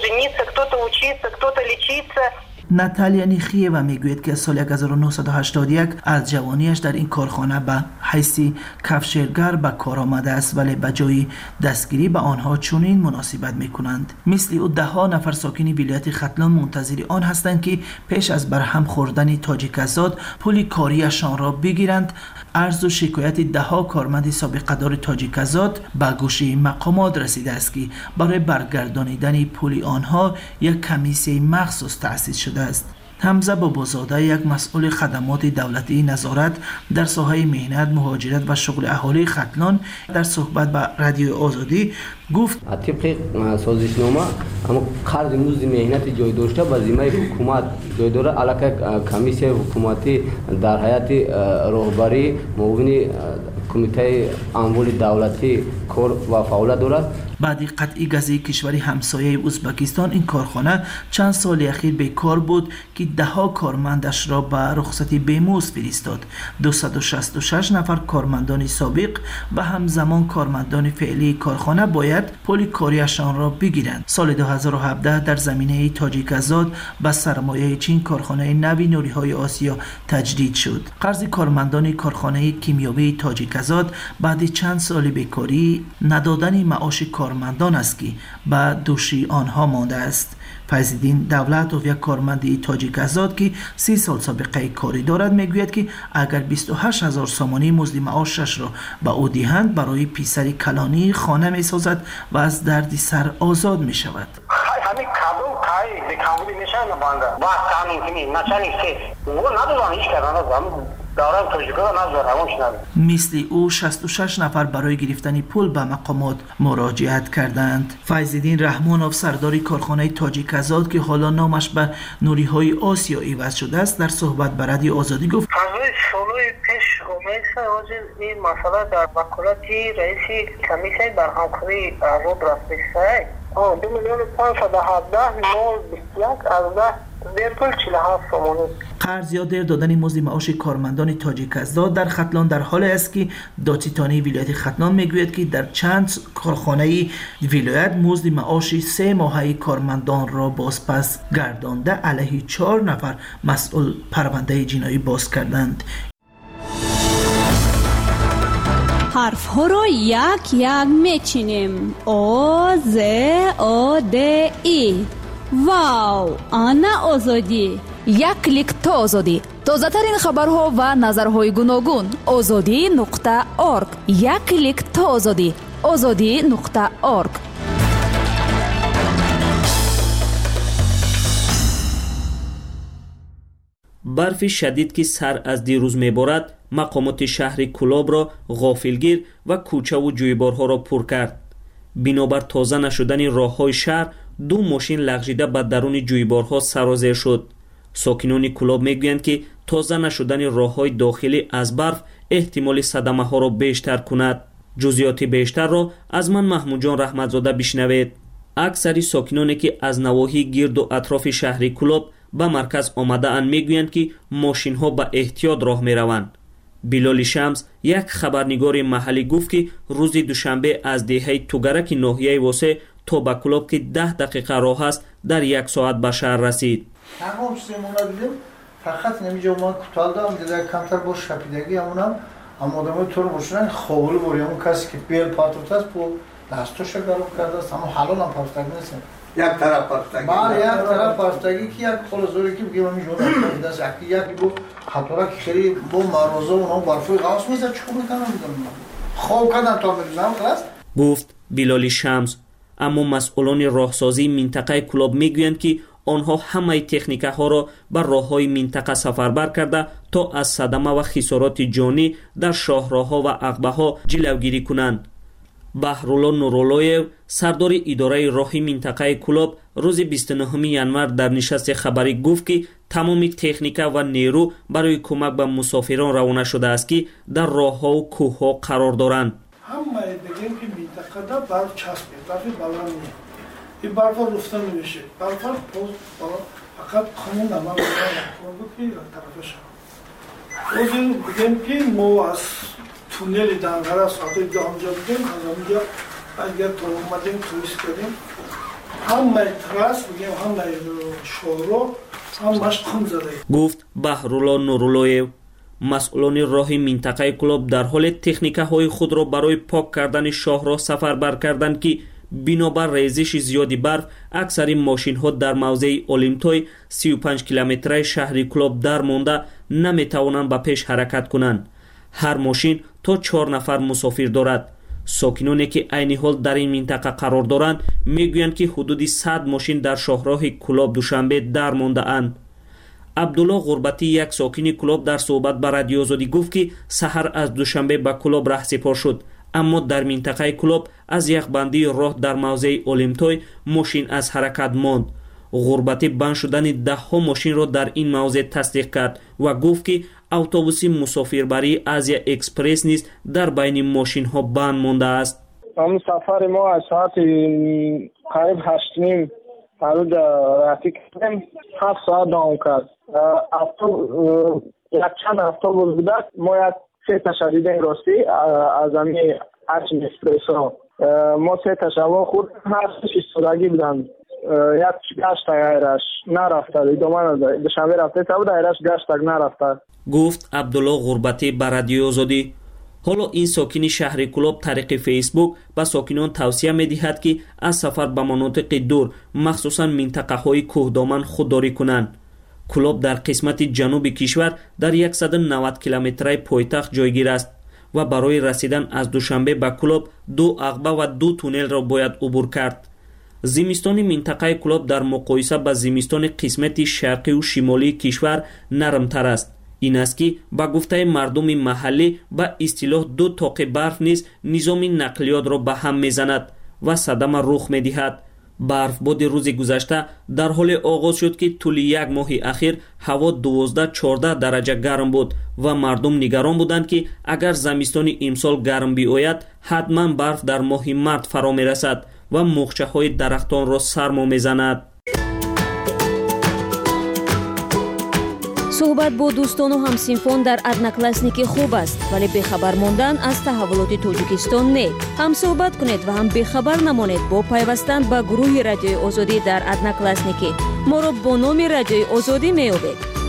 ناتالیا نیخیوا میگوید که سال هزار و نهصد و هشتاد و یک از جوانیش در این کارخانه به حیث کفشرگر به کار آمده است ولی به جای دستگیری به آنها چنین مناسبت میکنند. مثل او ده ها نفر ساکن ولایت ختلان منتظر آن هستند که پیش از برهم خوردن تاجیک آزاد پول کاریشان را بگیرند. عرض و شکایت ده ها کارمند سابقه دار تاجیک آزاد به گوش مقامات رسیده است که برای برگردانیدن پول آنها یک کمیسیه مخصوص تأسیس شده است. حمزه بابازاده، یک مسئول خدمات دولتی نظارت در ساحه مهنت، مهاجرت و شغل اهالی ختلان در صحبت با رادیو آزادی گفت طبق سازشنامه اما قرض مزد مهنت جای داشته به ذمه حکومت جای داره. علاقه کمیسیه حکومتی در هیئت راهبری معاون کمیته امور دولتی کار و فعالیت دارد. بعد قطعی گازی کشور همسایه ازبکستان این کارخانه چند سال اخیر بیکار بود که ده ها کارمندش را به رخصتی بیمزد فرستاد. دویست و شصت و شش نفر کارمندان سابق و همزمان کارمندان فعلی کارخانه باید پول کاریشان را بگیرند. سال دو هزار و هفده در زمینه تاجیک آزاد با سرمایه چین کارخانه نوی نوری‌های آسیا تجدید شد. قرض کارمندان کارخانه کیمیاوی تاجیک آزاد بعد چند سال بیکاری ندادن معاش کارمندان است که به دوشی آنها مانده است. فیض‌الدین دولتوف، یک کارمند تاجیک آزاد که سی سال سابقه کاری دارد، میگوید که اگر بیست و هشت هزار سامانی مزد معاشش را به او دهند برای پسر کلانی خانه میسازد و از درد سر آزاد می شود. همین کابل کاری به کابل نشان نبانده با قانون کنی نشانی سه و ندارم هیچ کارانه دارم تاجیکا نذارم شنم. مثل او شصت و شش نفر برای گرفتن پول به مقامات مراجعت کردند. فیض‌الدین رحمانوف، سردار کارخانه تاجیک آزاد که حالا نامش به نوری‌های آسیا عوض شده است، در صحبت با رادیو آزادی گفت فضای سالهای پیش اومده از این مسئله در وکالتی رئیس کمیسیه برهمخوری رود رفته. دو میلیون پانصد و هفده نول بیست و یک از ده بالکل چهل و هفت سومون قرض یا دیر دادن مزد معاش کارمندان تاجیک ازدا در ختلان در حال است که دادستانی ولایت ختلان میگوید که در چند کارخانه ولایت مزد معاش سه ماهه کارمندان را بازپس گردانده علیه چهار نفر مسئول پرونده جنایی باز کردند. حرف ها رو یک یک میچینیم. او ز او د ای. واو، آنا آزادی. یک کلیک تا آزادی. تازه ترین خبرها و نظرهای گوناگون. آزادی نقطه ارگ. یک کلیک تا آزادی. آزادی نقطه ارگ. برف شدید که سر از دیروز میبارد مقامات شهر کلاب را غافلگیر و کوچه و جویبارها را پر کرد. بنابر تازه نشدن راههای شهر دو ماشین لغزیده به درون جویبارها سرازیر شد. ساکنان کلاب میگویند که تازه نشدن راههای داخلی از برف احتمال صدمه ها را بیشتر کند. جزئیات بیشتر را از من محمود جان رحمتزاده بشنوید. اکثر ساکنانی که از نواحی گرد و اطراف شهر کلاب به مرکز آمده اند میگویند که ماشین ها به احتیاط راه می روند. بلال شمس یک خبرنگار محلی گفت که روز دوشنبه از دهه توگرک ناحیه واسه تا به کلاب که ده دقیقه راه است در یک ساعت به شهر رسید. تمام چیزمون رو دیدیم، فقط نمیجا ما کوتاه دارم دیده کمتر با شپیدگی همونم اما آدمای طور باشونن خوال باری همون کسی که بیل پاتوت است با دستوش گرم کرده است اما حالا هم پاستگی نیستیم. یک طرف پاستگی بله یک طرف پاستگی که یک خل زوری که بگیم همیشه اون دست یکی یکی با خطوره که خیلی با مروزه و اون برفوی غاص میزد چکو میکنم میدونم خواب کردن تا میدونم خلاص گفت بلال شمس. اما مسئولان راهسازی منطقه کلاب میگویند که آنها همه تکنیکه ها را بر راههای منطقه سفربر کرده تا از صدمه و خسارات جانی در شاهراهها و عقبه ها جلوگیری کنند. بهرالله نوراللهیو سردار اداره راهی منطقه کلاب روز بیست و نهم ینور در نشست خبری گفت که تمام تکنیکه و نیرو برای کمک به مسافران روانه شده است که در راهها و کوهها قرار دارند. همه بگیم که منطقه دا برف چسبید، برفی بالا میاد. این برف ها رفته نمیشه. برف ها فقط خمون نمه بود که طرفش هم. روز بگیم که ما از تونل دنگره ساعتی که آنجا بگیم از آنجا اگر تو اومدیم توریست کردیم همه ترس بگیم همه شورو همهش خم زده. گفت بهرالله نوراللهیو. مسئولان راهی منطقه کلاب در حال تکنیکه های خود را برای پاک کردن شاهراه سفربر کردند که بنابر ریزش زیادی برف اکثر ماشین ها در موضع اولیمتوی سی و پنج کیلومتری شهر کلاب در مانده نمی توانند به پیش حرکت کنند. هر ماشین تا چهار نفر مسافر دارد. ساکنانی که عین حال در این منطقه قرار دارند میگویند که حدود صد ماشین در شاهراه کلاب دوشنبه در مانده اند. عبدالله غربتی یک ساکن کلاب در صحبت با رادیو آزادی گفت که سحر از دوشنبه به کلاب رهسپار شد اما در منطقه کلاب از یک بندی راه در موضع اولیمتوی ماشین از حرکت ماند. غربتی بند شدن ده ها ماشین را در این موضع تصدیق کرد و گفت که اتوبوس مسافربری آسیا اکسپرس نیز در بین ماشین ها بند مانده است. همون سفر ما از ساعت قریب هشت نیم حدود رفیق کردیم هفت ساعت دوام کرد. یک چند اتوبوس بوده ما یک سه تشدیده راستی از همین آسیا اکسپرس ما سه تشوا خود هستش استرادگی بودن یک گشت ایرش نرفته ادامه نداره دوشنبه رفته تا بود ایرش گشت نرفته. گفت عبدالله غربتی بر رادیو آزادی. حالا این ساکن شهر کلاب طریق فیسبوک به ساکنان توصیه می‌دهد که از سفر به مناطق دور مخصوصا منطقه های کوهدامن خودداری کنند. کلاب در قسمت جنوب کشور در صد و نود کیلومتری پایتخت جایگیر است و برای رسیدن از دوشنبه به کلاب دو عقبه و دو تونل را باید عبور کرد. زمستان منطقه کلاب در مقایسه با زمستان قسمت شرقی و شمالی کشور نرمتر است. این است که با گفته مردم محلی با اصطلاح دو طاق برف نیز نظام نقلیات را به هم میزند و صدمه رخ میدهد. برفباد روز گذشته در حال آغاز شد که طول یک ماه اخیر هوا دوازده چهارده درجه گرم بود و مردم نگران بودند که اگر زمستان امسال گرم بیاید حتما برف در ماه مارس فرا میرسد و مغچه های درختان را سرما میزند. صحبت با دوستان و همسینفان در ادناکلاسنیکی خوب است، ولی بخبر ماندن از تحولات تاجیکستان نه. هم صحبت کنید و هم بخبر نمانید با پیوستن به گروه رادیوی آزادی در ادناکلاسنیکی. ما را با نام رادیوی آزادی می‌یابید.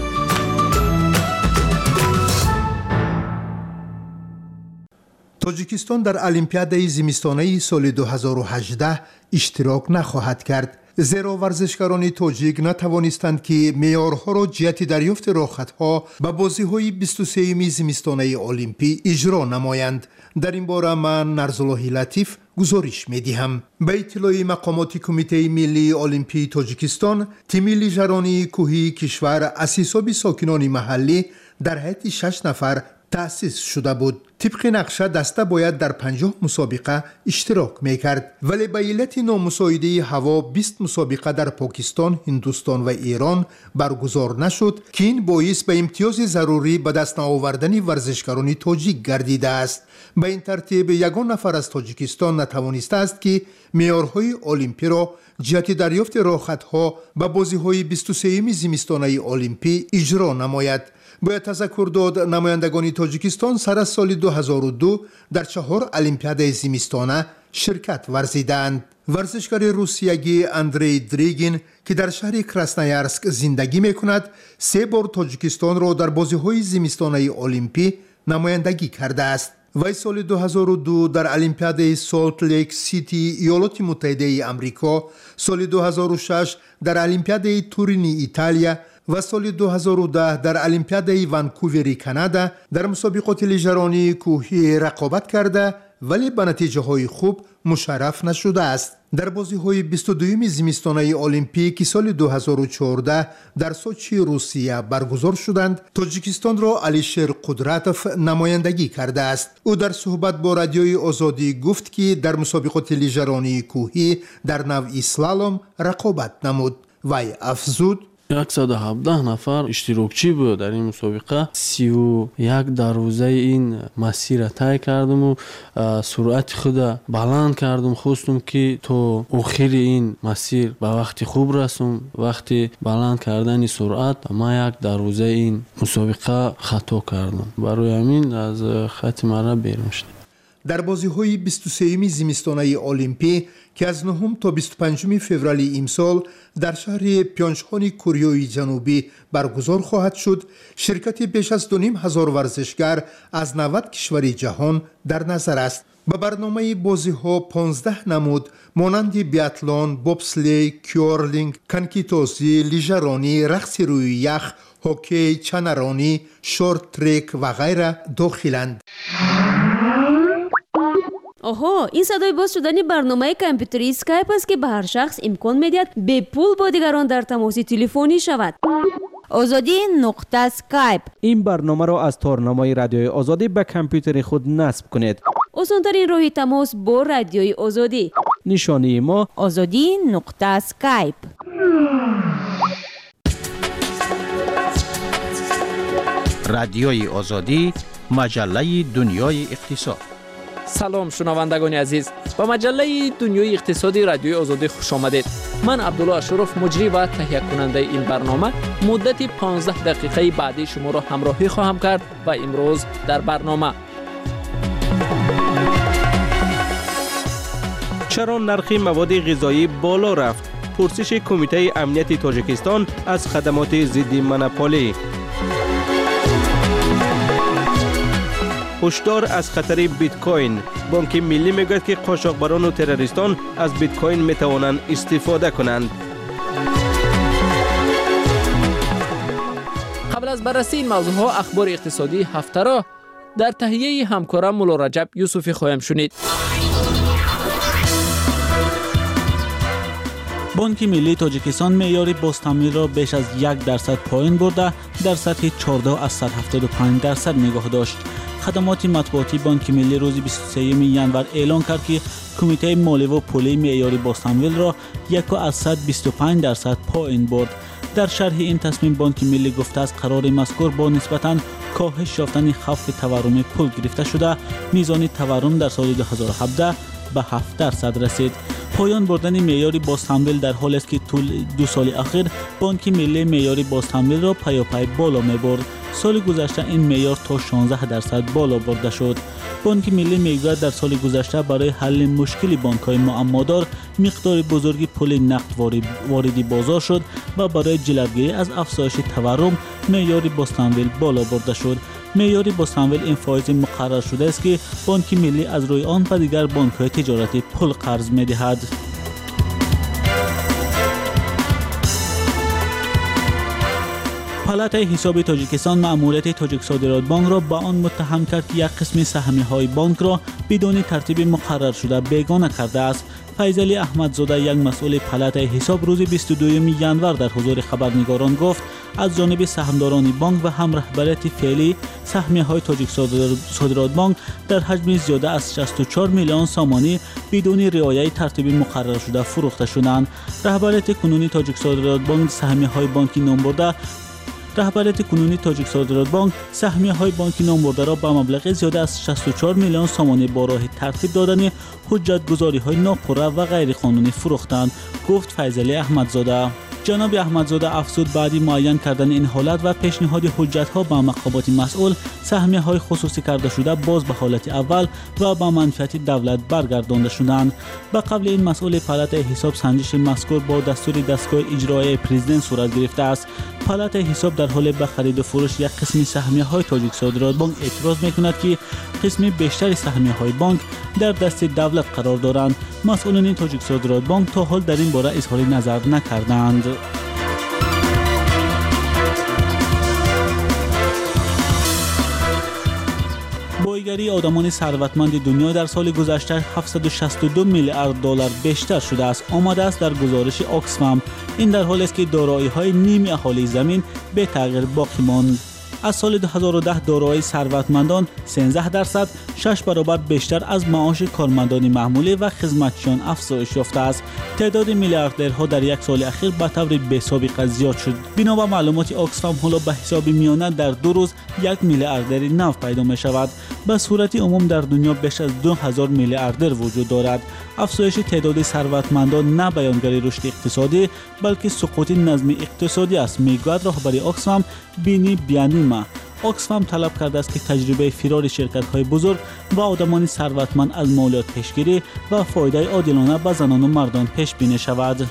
تاجیکستان در المپیاد زمستانه سال دو هزار و هجده اشتراک نخواهد کرد، زیرا ورزشکاران تاجیک نتوانستند که معیارها را جهت دریافت راحت‌ها به بازی‌های بیست و سوم زمستانه المپی اجرا نمایند. در این باره من نرزالله لطیف گزارش می‌دهم. به اطلاع مقامات کمیته ملی المپی تاجیکستان، تیم لیژرانی کوهی کشور از حساب ساکنان محلی در هیئت شش نفر تأسیس شده بود. طبق نقشه دسته باید در پنجاه مسابقه اشتراک میکرد، ولی به علت نامساعده هوا بیست مسابقه در پاکستان، هندوستان و ایران برگزار نشد که این باعث به امتیاز ضروری به دست نآوردن ورزشکاران تاجیک گردیده است. به این ترتیب یگان نفر از تاجیکستان نتوانسته است که معیارهای المپی را جهت دریافت راحت‌ها به بازی‌های بیست و سوم زمستانه المپی اجرا نماید. باید تذکر داد نمایندگان تاجیکستان سر از سال دو هزار و دو در چهار المپیاد زمستانه شرکت ورزیدند. ورزشکار روسیایی اندری دریگین که در شهر کراسنایارسک زندگی میکند، سه بار تاجیکستان را در بازی‌های زمستانه المپی نمایندگی کرده است. وی سال دو هزار و دو در المپیاد سالت لیک سیتی ایالات متحده آمریکا، سال دو هزار و شش در المپیاد تورین ایتالیا و سال دو هزار و ده در المپیاد ونکوور کانادا در مسابقات لیژرانی کوهی رقابت کرده، ولی به نتیجه های خوب مشرف نشده است. در بازی های بیست و دوم زمستانه المپی که سال دو هزار و چهارده در سوچی روسیه برگزار شدند، تاجیکستان را علیشیر قدرتوف نمایندگی کرده است. او در صحبت با رادیوی آزادی گفت که در مسابقات لیژرانی کوهی در نوع اسلالوم رقابت نمود. وی افزود: صد و هفده نفر اشتراکچی بود در این مسابقه. سی و یک در روزه این مسیر طی کردم و سرعت خود بلند کردم. خواستم که تا آخر این مسیر به وقت خوب رسم. وقتی بلند کردن سرعت ما یک در روزه این مسابقه خطا کردم، برای همین از خط مرا بیرون شدم. در بازی‌های بیست و سوم زمستانه المپی که از نهم تا بیست و پنجم فوریه امسال در شهر پیونگچهان کره جنوبی برگزار خواهد شد، شرکت بیش از دو و نیم هزار ورزشگر از نود کشور جهان در نظر است. به برنامه بازی‌ها پانزده نمود مانند بیاتلون، بوبسلی، کیورلینگ، کنکیتوزی، لیژرانی، رقص روی یخ، هوکی، چنرانی، شورت ترک و غیره داخلند. آها، این صدای باز شدن برنامه کامپیوتری اسکایپ است که به هر شخص امکان میدهد به پول با دیگران در تماس تلفنی شود. آزادی نقطه اسکایپ. این برنامه را از تارنمای رادیوی آزادی به کامپیوتر خود نصب کنید. آسان‌ترین راه تماس با رادیوی آزادی. نشانی ما آزادی نقطه اسکایپ. رادیوی آزادی، مجله دنیای اقتصاد. سلام شنوندگان عزیز، به مجله دنیای اقتصادی رادیوی آزادی خوش آمدید. من عبدالله اشرف، مجری و تهیه کننده این برنامه، مدت پانزده دقیقه بعدی شما را همراهی خواهم کرد و امروز در برنامه: چرا نرخ مواد غذایی بالا رفت؟ پرسش کمیته امنیت تاجیکستان از خدمات ضد مونوپولی. هشدار از خطر بیت کوین. بانک ملی میگوید که قاچاقبران و تروریستان از بیت کوین میتوانند استفاده کنند. قبل از بررسی این موضوع ها، اخبار اقتصادی هفته را در تهیه همکارم مولا رجب یوسفی خواهیم شنید. بانک ملی تاجیکستان معیار بازتمویل را بیش از یک درصد پایین برده در سطح چهارده از صد و هفتاد و پنج درصد نگاه داشت. خدمات مطبوعاتی بانک ملی روز بیست و سوم ژانویه اعلام کرد که کمیته مالی و پولی معیار بازتمویل را یک از صد و بیست و پنج درصد پایین برد. در شرح این تصمیم بانک ملی گفته است قرار مذکور با نسبتاً کاهش یافتن خوف تورم پول گرفته شده، میزان تورم در سال دو هزار و هفده به هفت درصد رسید. پایان بردن معیار بازتمویل در حالی است که طول دو سال اخیر بانک ملی معیار بازتمویل را پیاپی بالا می‌برد. سال گذشته این معیار تا شانزده درصد بالا برده شد. بانک ملی میگوید در سال گذشته برای حل مشکل بانک‌های معمادار مقدار بزرگی پول نقد واردی بازار شد و برای جلوگیری از افزایش تورم معیار بازتمویل بالا برده شد. معیار بازتمویل این فایز مقرر شده است که بانک ملی از روی آن به دیگر بانک‌های تجارتی پول قرض می‌دهد. پالاتای حساب تاجیکستان مأموریت تاجیک صادرات بانک را به آن متهم کرد که یک قسم سهمیه‌های بانک را بدون ترتیب مقرر شده بیگانه کرده است. فیضعلی احمدزاده یک مسئول پالاتای حساب روز بیست و دوم ژانویه در حضور خبرنگاران گفت از جانب سهامداران بانک و هم رهبریت فعلی سهمیه‌های تاجیک صادرات بانک در حجم زیاده از شصت و چهار میلیون سامانی بدون رعایت ترتیب مقرر شده فروخته شدند. رهبریت کنونی تاجیک صادرات بانک سهمیه‌های بانکی نام برده رهبریت کنونی تاجیک صادرات بانک سهمیه‌های بانکی نام برده را به مبلغ زیاده از شصت و چهار میلیون سامانی با راه ترتیب دادن حجت‌گذاری‌های ناپوره و غیر قانونی فروختند، گفت فیضعلی احمدزاده. جناب احمدزاده افزود بعدی معین کردن این حالت و پیشنهاد حجت‌ها به مقامات مسئول سهمیه‌های خصوصی کرده شده باز به حالت اول و به منفعت دولت برگردانده شدند. به قبل این مسئول پالاتای حساب سنجش مذکور با دستور دستگاه اجرایی پرزیدنت صورت گرفته است. پالاتای حساب در حال به خرید و فروش یک قسم سهمیه‌های تاجیک صادرات بانک اعتراض می‌کند که قسم بیشتر سهمیه‌های بانک در دست دولت قرار دارند. مسئولان تاجیک صادرات بانک تا حال در این باره اظهار نظر نکردند. بایگری آدمان ثروتمند دنیا در سال گذشته هفتصد و شصت و دو میلیارد دلار بیشتر شده است آمده است در گزارش آکسفم. این در حالی است که دارایی‌های نیمی اهالی زمین به تغییر باقی ماند. از سال دو هزار و ده دارایی ثروتمندان سیزده درصد شش برابر بیشتر از معاش کارمندان معمولی و خدمتچیان افزایش یافته است. تعداد میلیاردرها در یک سال اخیر به طور بی‌سابقه زیاد شد. بنا به معلومات آکسفم حالا به حساب میانه در دو روز یک میلیاردر نو پیدا می شود. به صورت عموم در دنیا بیش از دو هزار میلیاردر وجود دارد. افزایش تعداد ثروتمندان نه بیانگر رشد اقتصادی بلکه سقوط نظم اقتصادی است، میگوید رهبر آکسفم بینی بیانیما. آکسفم طلب کرده است که تجربه فرار شرکت‌های بزرگ و آدمان ثروتمند از مالیات پیشگیری و فایده عادلانه به زنان و مردان پیش بینی شود.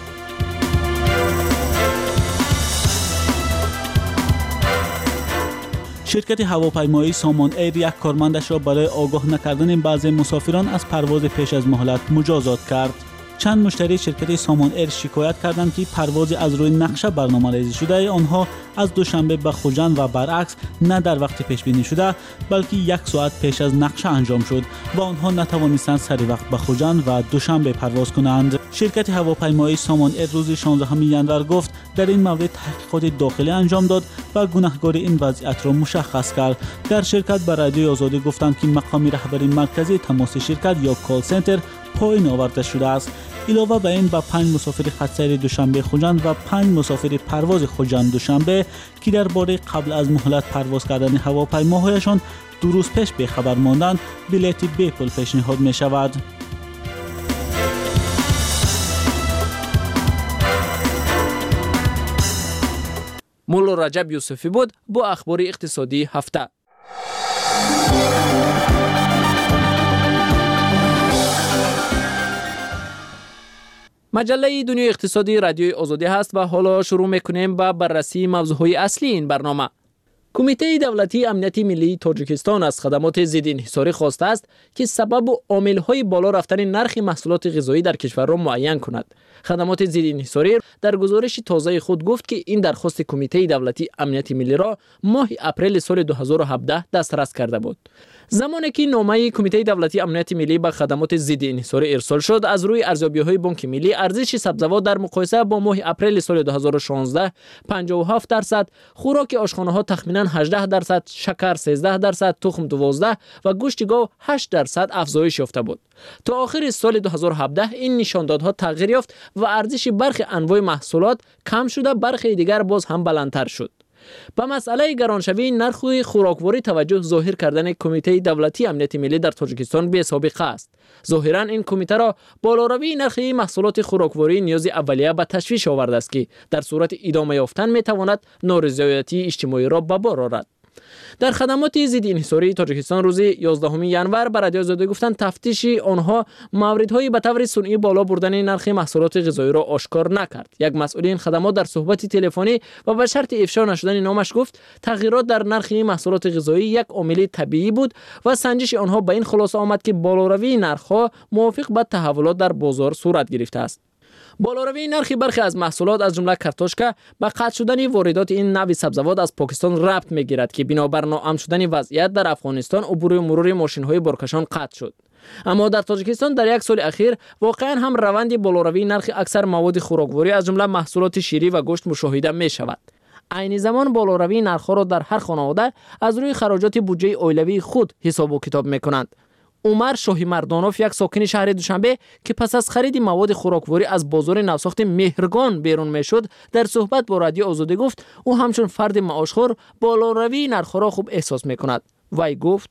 شرکت هواپیمایی سامان ایر یک کارمندش را برای آگاه نکردن بعضی مسافران از پرواز پیش از مهلت مجازات کرد. چند مشتری شرکت سامان ایر شکایت کردند که پرواز از روی نقشه برنامه‌ریزی شده آنها از دوشنبه به خوجند و برعکس نه در وقت پیش بینی شده بلکه یک ساعت پیش از نقشه انجام شد و آنها نتوانستند سری وقت به خوجند و دوشنبه پرواز کنند. شرکت هواپیمایی سامان ایر روز شانزدهم ژانویه گفت در این مورد تحقیقات داخلی انجام داد و گناهکار این وضعیت را مشخص کرد. در شرکت به رادیوی آزادی گفتند که مقام رهبری مرکزی تماس شرکت یا کال سنتر پایین آورده شده است. علاوه بر این با پنج مسافر خطسیر دوشنبه خوجند و پنج مسافر پرواز خوجند دوشنبه که درباره قبل از مهلت پرواز کردن هواپیماهایشان دو روز پیش به خبر ماندند بلیط بی پول پیشنهاد می شود. مولا رجب یوسفی بود با اخبار اقتصادی هفته. مجله دنیای اقتصادی رادیوی آزادی هست و حالا شروع میکنیم با بررسی موضوعهای اصلی این برنامه. کمیته دولتی امنیت ملی تاجیکستان از خدمات ضد انحصاری خواسته است که سبب و عامل‌های بالا رفتن نرخ محصولات غذایی در کشور را معین کند. خدمات ضد انحصاری در گزارش تازه خود گفت که این درخواست کمیته دولتی امنیت ملی را ماه اپریل سال دو هزار و هفده دسترس کرده بود. زمانی که نامه کمیته دولتی امنیت ملی به خدمات ضد انحصاری ارسال شد، از روی ارزیابی‌های بانک ملی ارزش سبزیجات در مقایسه با ماه اپریل سال دو هزار و شانزده پنجاه و هفت درصد، خوراک آشخانه‌ها تخمیناً هجده درصد، شکر سیزده درصد، تخم دوازده و گوشت گاو هشت درصد افزایش یافته بود. تا آخر سال دو هزار و هفده این نشاندادها تغییر یافت و ارزش برخی انواع محصولات کم شده، برخی دیگر باز هم بلندتر شد. به مسئله گرانشوی نرخ خوراکواری توجه ظاهر کردن کمیته دولتی امنیت ملی در تاجیکستان بی سابقه است. ظاهرا این کمیته را بالاروی نرخ محصولات خوراکواری نیاز اولیه به تشویش آورده است که در صورت ادامه یافتن می تواند نارضایتی اجتماعی را به بار آورد. در خدمات ضد انحصاری تاجیکستان روز یازدهم ژانویه بر رادیو آزادی گفتند تفتیش آنها موردهای به طور سنئی بالا بردن نرخ محصولات غذایی را آشکار نکرد. یک مسئول این خدمات در صحبت تلفنی و به شرط افشا نشدن نامش گفت تغییرات در نرخ محصولات غذایی یک عامل طبیعی بود و سنجش آنها به این خلاصه آمد که بالاروی نرخ‌ها موافق به تحولات در بازار صورت گرفته است. بالاروی نرخ برخی از محصولات از جمله کارتوشکا به قطع شدن واردات این نوع سبزیجات از پاکستان ربط می‌گیرد که بنابر ناامن شدن وضعیت در افغانستان عبور و مرور ماشین‌های بارکشان قطع شد. اما در تاجیکستان در یک سال اخیر واقعا هم روند بالاروی نرخ اکثر مواد خوراکواری از جمله محصولات شیری و گوشت مشاهده می‌شود. عین زمان بالاروی نرخ‌ها را در هر خانواده از روی خراجات بودجه اولیوی خود حساب و کتاب می‌کنند. عمر شاهی مردانوف یک ساکن شهر دوشنبه که پس از خرید مواد خوراکواری از بازار نوساخت مهرگان بیرون میشد در صحبت با رادیو آزادی گفت او همچون فرد معاشخور بالاروی نرخ‌ها را خوب احساس میکند. وی گفت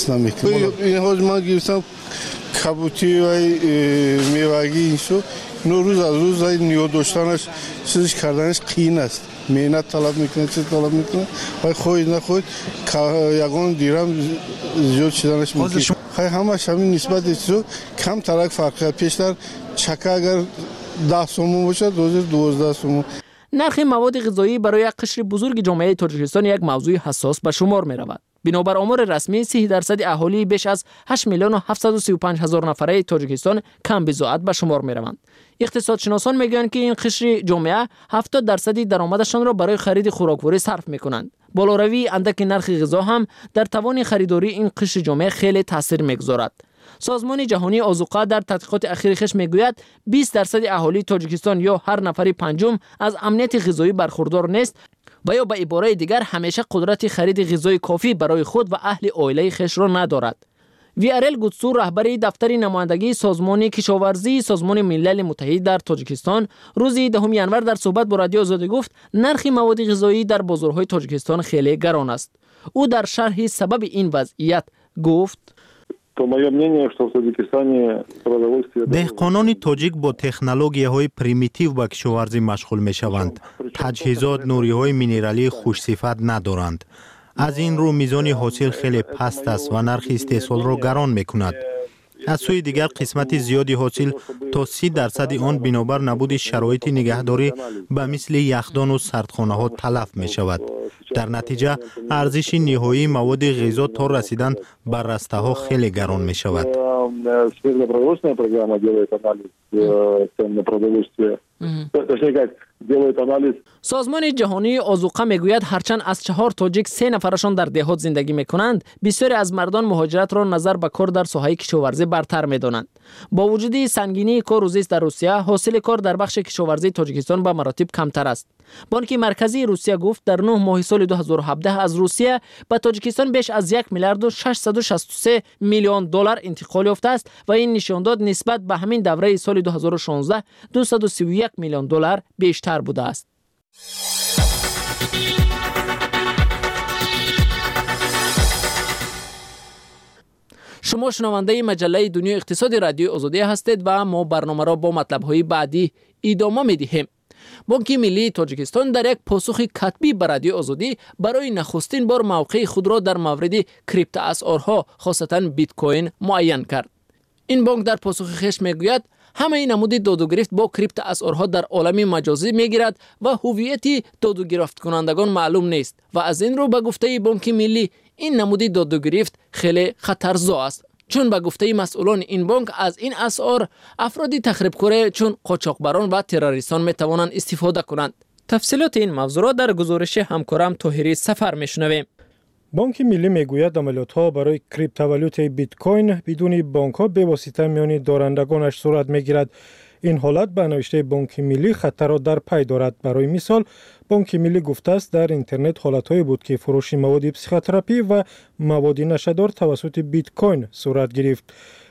این روز ما گرفتم کبوتی و میوگی اینشو اینو روز از روز نیاز داشتنش چیزش کردنش قین است. مهنت طلب میکنه چه طلب میکنه ولی خود نخود یگان دیرم زیاد شدنش ممکن خیلی همش همین نسبت چیزو کم ترک فرق پیشتر چکه اگر ده سومون باشه دوزر دوازده سومون. نرخ مواد غذایی برای یک قشر بزرگ جامعه تاجیکستان یک موضوع حساس به شمار می رود. بنابر آمار رسمی سی درصد اهالی بیش از هشت میلیون و هفتصد و سی و پنج هزار نفره تاجیکستان کم بضاعت به شمار می روند. اقتصادشناسان میگویند که این قشر جامعه هفتاد درصد درآمدشان را برای خرید خوراکواری صرف میکنند. بالاروی اندک نرخ غذا هم در توان خریداری این قشر جامعه خیلی تاثیر میگذارد. سازمان جهانی آذوقه در تحقیقات اخیر خش میگوید بیست درصد اهالی تاجیکستان یا هر نفر پنجم از امنیت غذایی برخوردار نیست و یا به عباره دیگر همیشه قدرت خرید غذای کافی برای خود و اهل عائله خش را ندارد. ویارل گوتسو رهبری دفتر نمایندگی سازمان کشاورزی سازمان ملل متحد در تاجیکستان روز دهم ژانویه در صحبت با رادیو آزادی گفت نرخ مواد غذایی در بازارهای تاجیکستان خیلی گران است. او در شرح سبب این وضعیت گفت دهقانان تاجیک با تکنولوژی‌های پریمیتیو به کشاورزی مشغول می‌شوند. تجهیزات نوری‌های مینرالی خوش‌صفت ندارند. از این رو میزان حاصل خیلی پست است و نرخ استحصال را گران می‌کند. از سوی دیگر قسمت زیادی حاصل تا سی درصد آن بنابر نبود شرایط نگهداری به مثل یخدان و سردخانه‌ها تلف می‌شود. در نتیجه ارزش نهایی مواد غذا تا رسیدن به رسته‌ها خیلی گران می‌شود. سازمان جهانی آذوقه میگوید هرچند از چهار تاجیک سه نفرشان در دهات زندگی میکنند، بسیاری از مردان مهاجرت را نظر به کار در ساحه کشاورزی برتر میدانند. با وجود سنگینی کار و زیست در روسیه، حاصل کار در بخش کشاورزی تاجیکستان به مراتب کمتر است. بانک مرکزی روسیه گفت در نه ماه سال دو هزار و هفده از روسیه به تاجیکستان بیش از یک میلیارد و ششصد و شصت و سه میلیون دلار انتقال یافته است و این نشان داد نسبت به همین دوره سال دو هزار و شانزده دویست و سی و یک میلیون دلار بیشتر بوده است. شما شنونده مجله دنیای اقتصادی رادیو آزادی هستید و ما برنامه را با مطلب‌های بعدی ادامه می‌دهیم. بانک ملی تاجیکستان در یک پاسخ کتبی به رادیو آزادی برای نخستین بار موقع خود را در مورد کریپتو اسعارها خاصتاً بیت کوین معین کرد. این بانک در پاسخ خش میگوید همه این نمود داد و گرفت با کریپتو اسعارها در عالم مجازی میگیرد و هویت داد و گرفت کنندگان معلوم نیست و از این رو به گفته بانک ملی این نمود داد و گرفت خیلی خطرزا است، چون به گفته مسئولان این بانک از این اسعار افرادی تخریبکار چون قاچاقبران و تروریستان می توانند استفاده کنند. تفصیلات این موضوع را در گزارش همکارم طاهری سفر میشنویم. بانک ملی میگوید عملیات‌ها برای کریپتووالوت بیت کوین بدون بانک‌ها به واسطه میان دارندگانش صورت میگیرد. این حالت به نوشته بانک ملی خطر را در پی دارد. برای مثال بانک ملی گفته است در اینترنت حالت‌هایی بود که فروش مواد پسیخوتراپی و مواد نشه‌دار توسط بیت کوین صورت گرفت.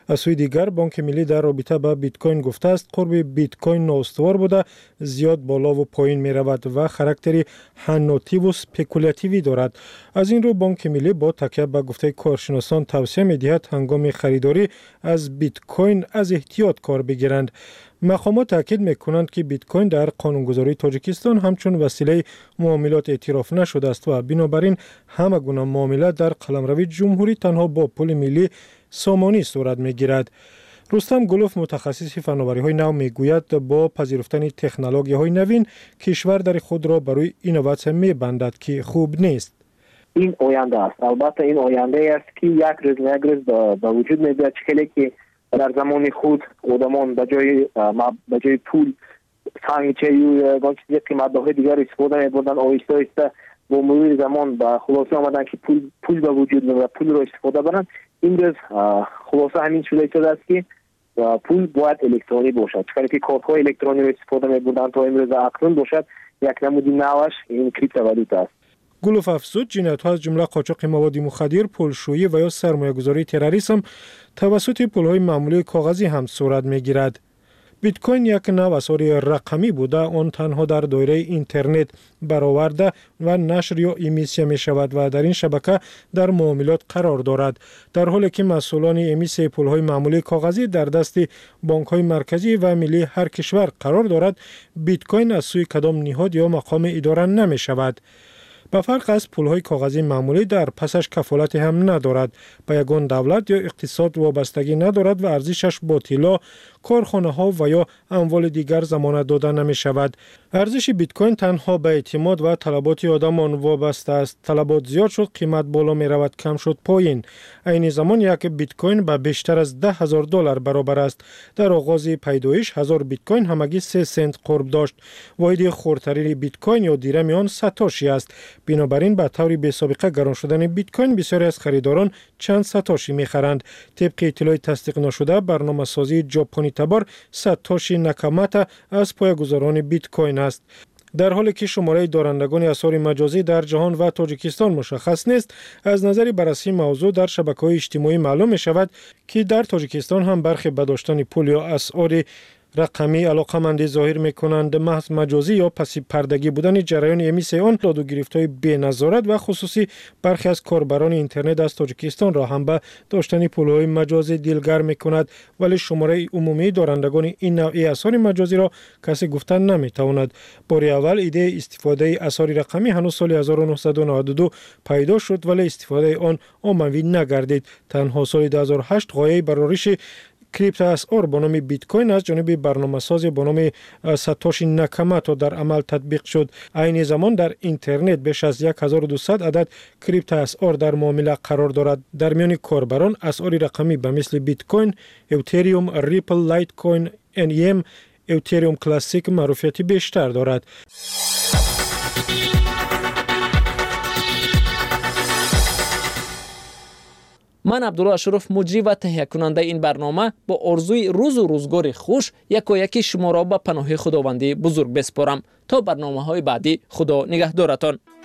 از سوی دیگر بانک ملی در رابطه با بیت کوین گفته است قرب بیت کوین نااستوار بوده، زیاد بالا و پایین می رود و خاراکتری حناتی و سپکولاتیوی دارد. از این رو بانک ملی با تکیه به گفته کارشناسان توصیه می دهد هنگام خریداری از بیت کوین از احتیاط کار بگیرند. مقامات تاکید میکنند که بیت کوین در قانونگذاری تاجیکستان همچون وسیله معاملات اعتراف نشده است و بنابراین همه گونه معامله در قلمرو جمهوری تنها با پول ملی سامانی صورت میگیرد. رستم گلوف متخصص فناوری های نو میگوید با پذیرفتن تکنولوژی های نوین کشور در خود را برای اینوواسیون میبندد که خوب نیست. این آینده است. البته این آینده است که یک روز یک روز به وجود میاد چه که در زمان خود آدمان به جای به جای پول سنگچه یا چیزی قیمت‌های دیگر استفاده می‌بردن، آهسته آهسته با مرور زمان به خلاصه آمدن که پول پول به وجود میاد و پول را استفاده برن. این روز خلاصه همین شده شده است که پول باید الکترونی باشد، چون که کارت‌های الکترونی را استفاده می‌بردن تا امروز اکنون باشد یک نمودی نوش این کریپتوالوتا است. گلوف افزود جنایت‌ها از جمله قاچاق مواد مخدر، پولشویی و یا سرمایه‌گذاری تروریسم توسط پول‌های معمولی کاغذی هم صورت می‌گیرد. بیت کوین یک نوع اسعار رقمی بوده، آن تنها در دایره اینترنت برآورده و نشر یا امیسیه می شود و در این شبکه در معاملات قرار دارد، در حالی که مسئولان امیسیه پول‌های معمولی کاغذی در دست بانک‌های مرکزی و ملی هر کشور قرار دارد. بیت کوین از سوی کدام نهاد یا مقام اداره نمی شود. به فرق از پول‌های کاغذی معمولی در پسش کفالت هم ندارد، به یگان دولت یا اقتصاد وابستگی ندارد و ارزشش با طلا، کارخانه‌ها و یا اموال دیگر ضمانت داده نمی شود. ارزش بیت کوین تنها به اعتماد و طلبات آدمان وابسته است. طلبات زیاد شد، قیمت بالا می رود، کم شد پایین. عین زمان یک بیت کوین به بیشتر از ده هزار دلار برابر است. در آغاز پیدایش هزار بیت کوین همگی سه سنت قرب داشت. واحد خردترین بیت کوین یا دیرم آن ساتوشی است. بنابراین به طور بی سابقه گران شدن بیت کوین بسیاری از خریداران چند ساتوشی می‌خرند. طبق اطلاع تصدیق نشده برنامه‌سازی ژاپنی تبار ساتوشی ناکاماتا از پایه‌گذاران بیت کوین است. در حالی که شماره دارندگان اسعار مجازی در جهان و تاجیکستان مشخص نیست، از نظر بررسی موضوع در شبکه‌های اجتماعی معلوم می‌شود که در تاجیکستان هم برخی به داشتن پول یا اسعار رقمی علاقمندی ظاهر می‌کنند. محض مجازی یا پسی پردگی بودن جریان امیسیه آن داد و گرفت‌های بی‌نظارت و خصوصی برخی از کاربران اینترنت از تاجیکستان را هم به داشتن پول‌های مجازی دلگرم می‌کند، ولی شماره عمومی دارندگان این نوع اسعار مجازی را کسی گفتن نمی‌تواند. بار اول ایده استفاده اسعار رقمی هنوز سال هزار و نهصد و نود و دو پیدا شد، ولی استفاده آن عمومی نگردید. تنها سال دو هزار و هشت غایه برارش کریپتو اسعار به نام بیت کوین از جانب برنامه‌ساز به نام ساتوشی ناکاماتا در عمل تطبیق شد. عین زمان در اینترنت بیش از هزار و دویست عدد کریپتو اسعار در معامله قرار دارد. در میان کاربران اسعار رقمی به مثل بیت کوین، اتریوم، ریپل، لایت کوین، ان ای ام، اتریوم کلاسیک معروفیت بیشتر دارد. من عبدالله اشرف مجری و تهیه کننده این برنامه با آرزوی روز و روزگار خوش یکایک شما را به پناه خداوندی بزرگ بسپارم. تا برنامه های بعدی خدا نگهدارتان.